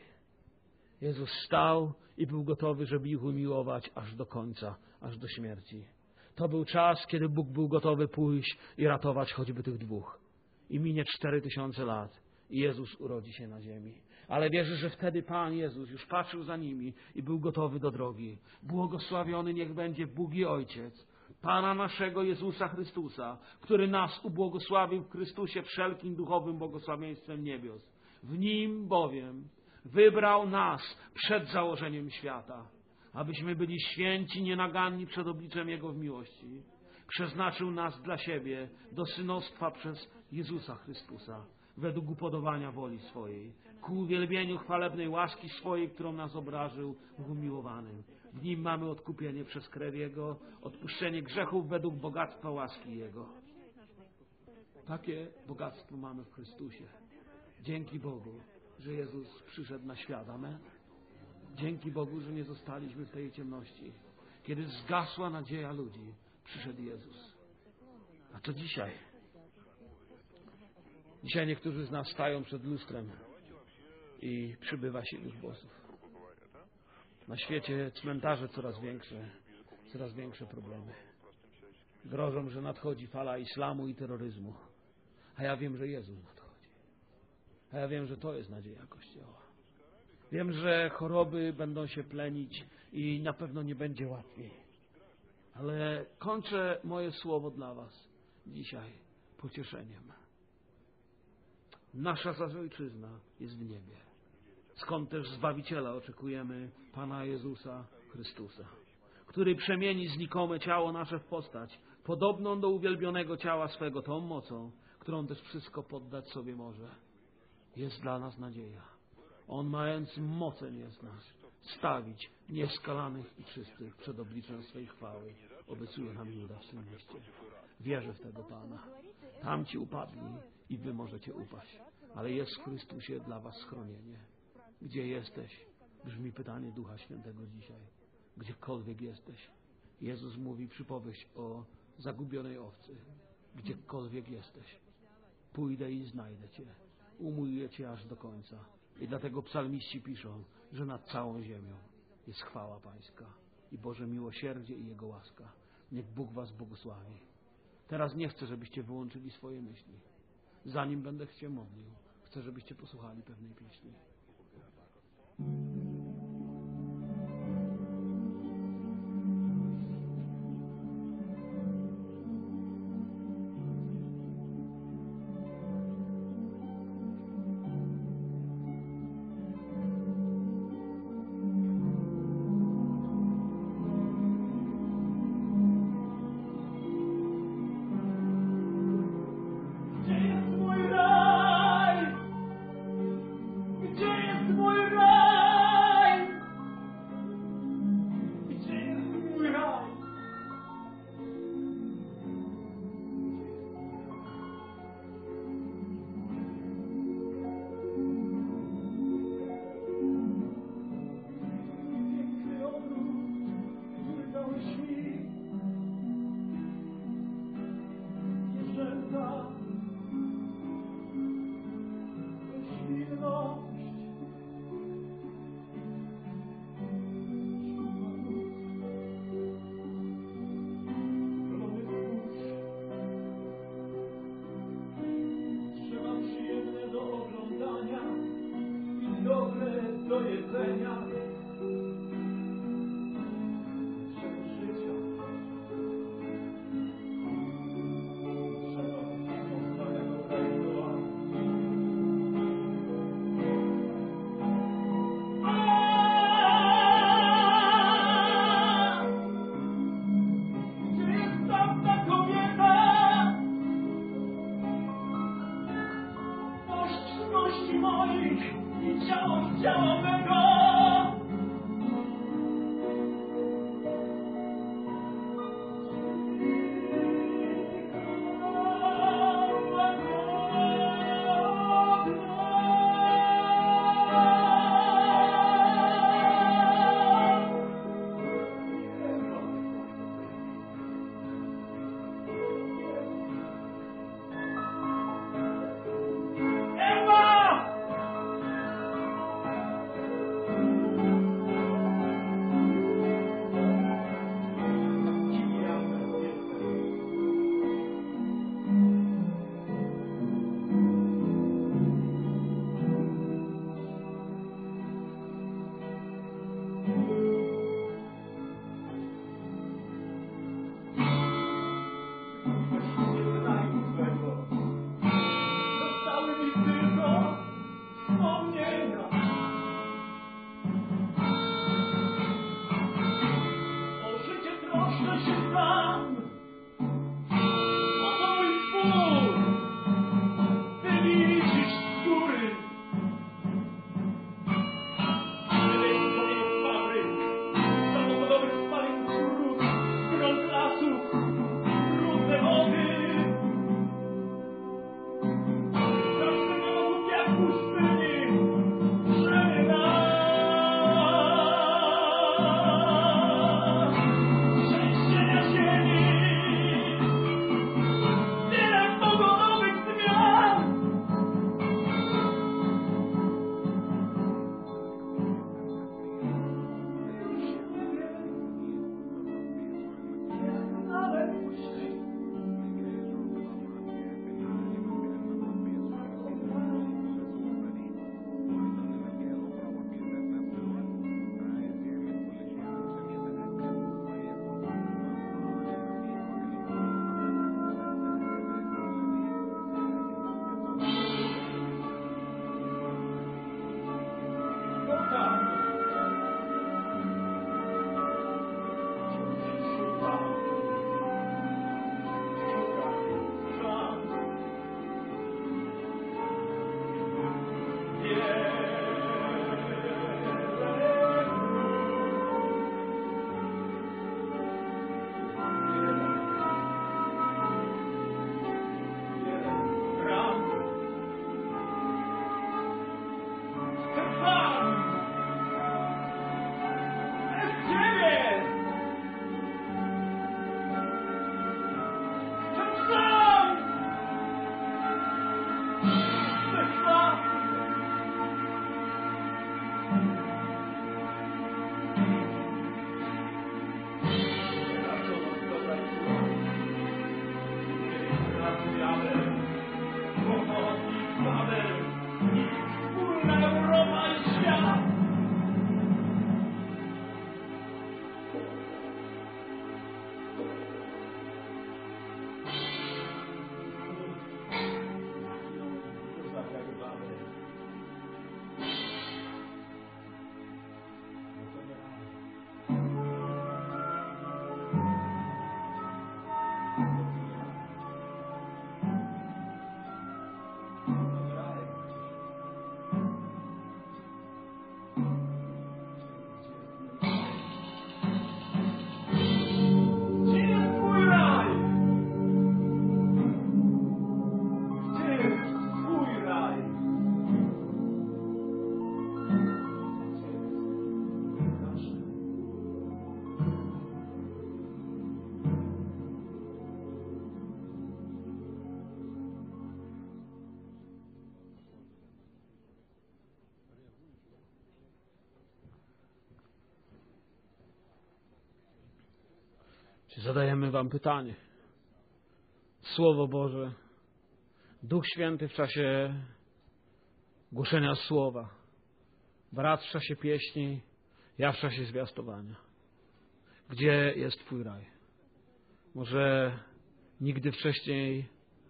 Speaker 1: Jezus stał i był gotowy, żeby ich umiłować aż do końca, aż do śmierci. To był czas, kiedy Bóg był gotowy pójść i ratować choćby tych dwóch. I minie 4000 lat i Jezus urodzi się na ziemi. Ale wierzę, że wtedy Pan Jezus już patrzył za nimi i był gotowy do drogi. Błogosławiony niech będzie Bóg i Ojciec Pana naszego Jezusa Chrystusa, który nas ubłogosławił w Chrystusie wszelkim duchowym błogosławieństwem niebios. W Nim bowiem wybrał nas przed założeniem świata, abyśmy byli święci, nienaganni przed obliczem Jego w miłości. Przeznaczył nas dla siebie do synostwa przez Jezusa Chrystusa, według upodobania woli swojej, ku uwielbieniu chwalebnej łaski swojej, którą nas obrażył w umiłowanym. W Nim mamy odkupienie przez krew Jego, odpuszczenie grzechów według bogactwa łaski Jego. Takie bogactwo mamy w Chrystusie. Dzięki Bogu, że Jezus przyszedł na świat. Amen. Dzięki Bogu, że nie zostaliśmy w tej ciemności. Kiedy zgasła nadzieja ludzi, przyszedł Jezus. A co dzisiaj? Dzisiaj niektórzy z nas stają przed lustrem i przybywa silnych głosów. Na świecie cmentarze coraz większe problemy. Grożą, że nadchodzi fala islamu i terroryzmu. A ja wiem, że Jezus nadchodzi. A ja wiem, że to jest nadzieja Kościoła. Wiem, że choroby będą się plenić i na pewno nie będzie łatwiej. Ale kończę moje słowo dla Was dzisiaj pocieszeniem. Nasza zaś ojczyzna jest w niebie, skąd też Zbawiciela oczekujemy, Pana Jezusa Chrystusa, który przemieni znikome ciało nasze w postać, podobną do uwielbionego ciała swego, tą mocą, którą też wszystko poddać sobie może. Jest dla nas nadzieja. On, mając mocę nieznasz, stawić nieskalanych i czystych przed obliczem swej chwały, obiecuje nam Juda w tym mieście. Wierzę w tego Pana. Tamci upadli i wy możecie upaść, ale jest w Chrystusie dla was schronienie. Gdzie jesteś? Brzmi pytanie Ducha Świętego dzisiaj. Gdziekolwiek jesteś. Jezus mówi przypowieść o zagubionej owcy. Gdziekolwiek jesteś. Pójdę i znajdę cię. Umówię cię aż do końca. I dlatego psalmiści piszą, że nad całą ziemią jest chwała Pańska i Boże miłosierdzie i Jego łaska. Niech Bóg was błogosławi. Teraz nie chcę, żebyście wyłączyli swoje myśli. Zanim będę się modlił, chcę, żebyście posłuchali pewnej pieśni. Zadajemy wam pytanie. Słowo Boże, Duch Święty w czasie głoszenia słowa, brat w czasie pieśni, ja w czasie zwiastowania. Gdzie jest Twój raj? Może nigdy wcześniej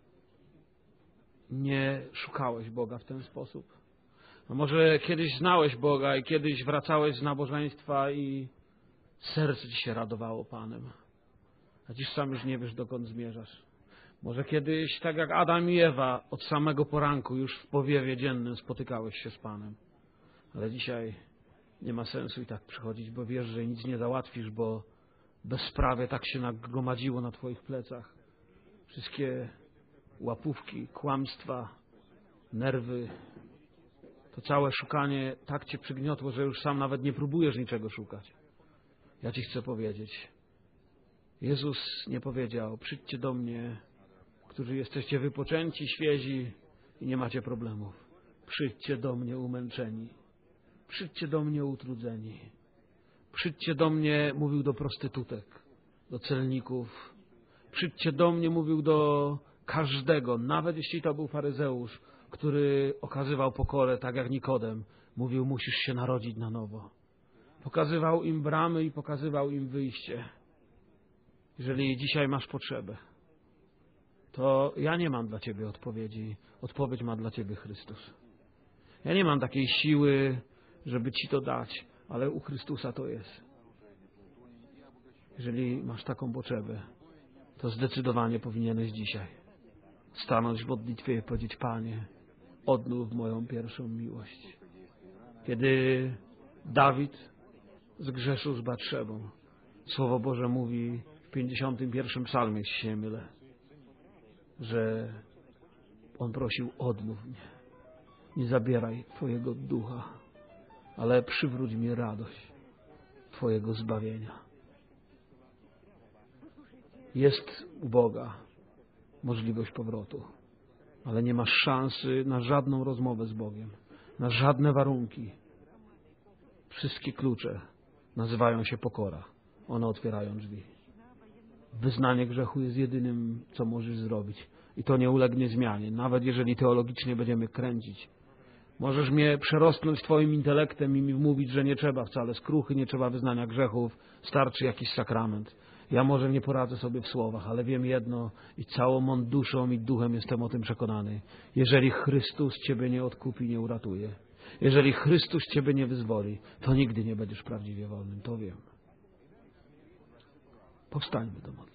Speaker 1: nie szukałeś Boga w ten sposób? A może kiedyś znałeś Boga i kiedyś wracałeś z nabożeństwa i serce ci się radowało Panem, a dziś sam już nie wiesz, dokąd zmierzasz. Może kiedyś, tak jak Adam i Ewa, od samego poranku już w powiewie dziennym spotykałeś się z Panem. Ale dzisiaj nie ma sensu i tak przychodzić, bo wiesz, że nic nie załatwisz, bo bezprawie tak się nagromadziło na Twoich plecach. Wszystkie łapówki, kłamstwa, nerwy, to całe szukanie tak Cię przygniotło, że już sam nawet nie próbujesz niczego szukać. Ja Ci chcę powiedzieć, Jezus nie powiedział: przyjdźcie do mnie, którzy jesteście wypoczęci, świezi i nie macie problemów. Przyjdźcie do mnie umęczeni. Przyjdźcie do mnie utrudzeni. Przyjdźcie do mnie, mówił do prostytutek, do celników. Przyjdźcie do mnie, mówił do każdego, nawet jeśli to był faryzeusz, który okazywał pokorę, tak jak Nikodem. Mówił: musisz się narodzić na nowo. Pokazywał im bramy i pokazywał im wyjście. Jeżeli dzisiaj masz potrzebę, to ja nie mam dla Ciebie odpowiedzi. Odpowiedź ma dla Ciebie Chrystus. Ja nie mam takiej siły, żeby Ci to dać, ale u Chrystusa to jest. Jeżeli masz taką potrzebę, to zdecydowanie powinieneś dzisiaj stanąć w modlitwie i powiedzieć: Panie, odnów moją pierwszą miłość. Kiedy Dawid zgrzeszył z Batszebą, Słowo Boże mówi w 51 psalmie, jeśli się nie mylę, że on prosił: odnów mnie.
Speaker 2: Nie zabieraj Twojego ducha, ale przywróć mi radość Twojego zbawienia. Jest u Boga możliwość powrotu, ale nie masz szansy na żadną rozmowę z Bogiem, na żadne warunki. Wszystkie klucze nazywają się pokora. One otwierają drzwi. Wyznanie grzechu jest jedynym, co możesz zrobić. I to nie ulegnie zmianie, nawet jeżeli teologicznie będziemy kręcić. Możesz mnie przerosnąć Twoim intelektem i mi mówić, że nie trzeba wcale skruchy, nie trzeba wyznania grzechów, starczy jakiś sakrament. Ja może nie poradzę sobie w słowach, ale wiem jedno i całą mą duszą i duchem jestem o tym przekonany. Jeżeli Chrystus Ciebie nie odkupi, nie uratuje, jeżeli Chrystus Ciebie nie wyzwoli, to nigdy nie będziesz prawdziwie wolnym, to wiem. Powstańmy do modlitwy.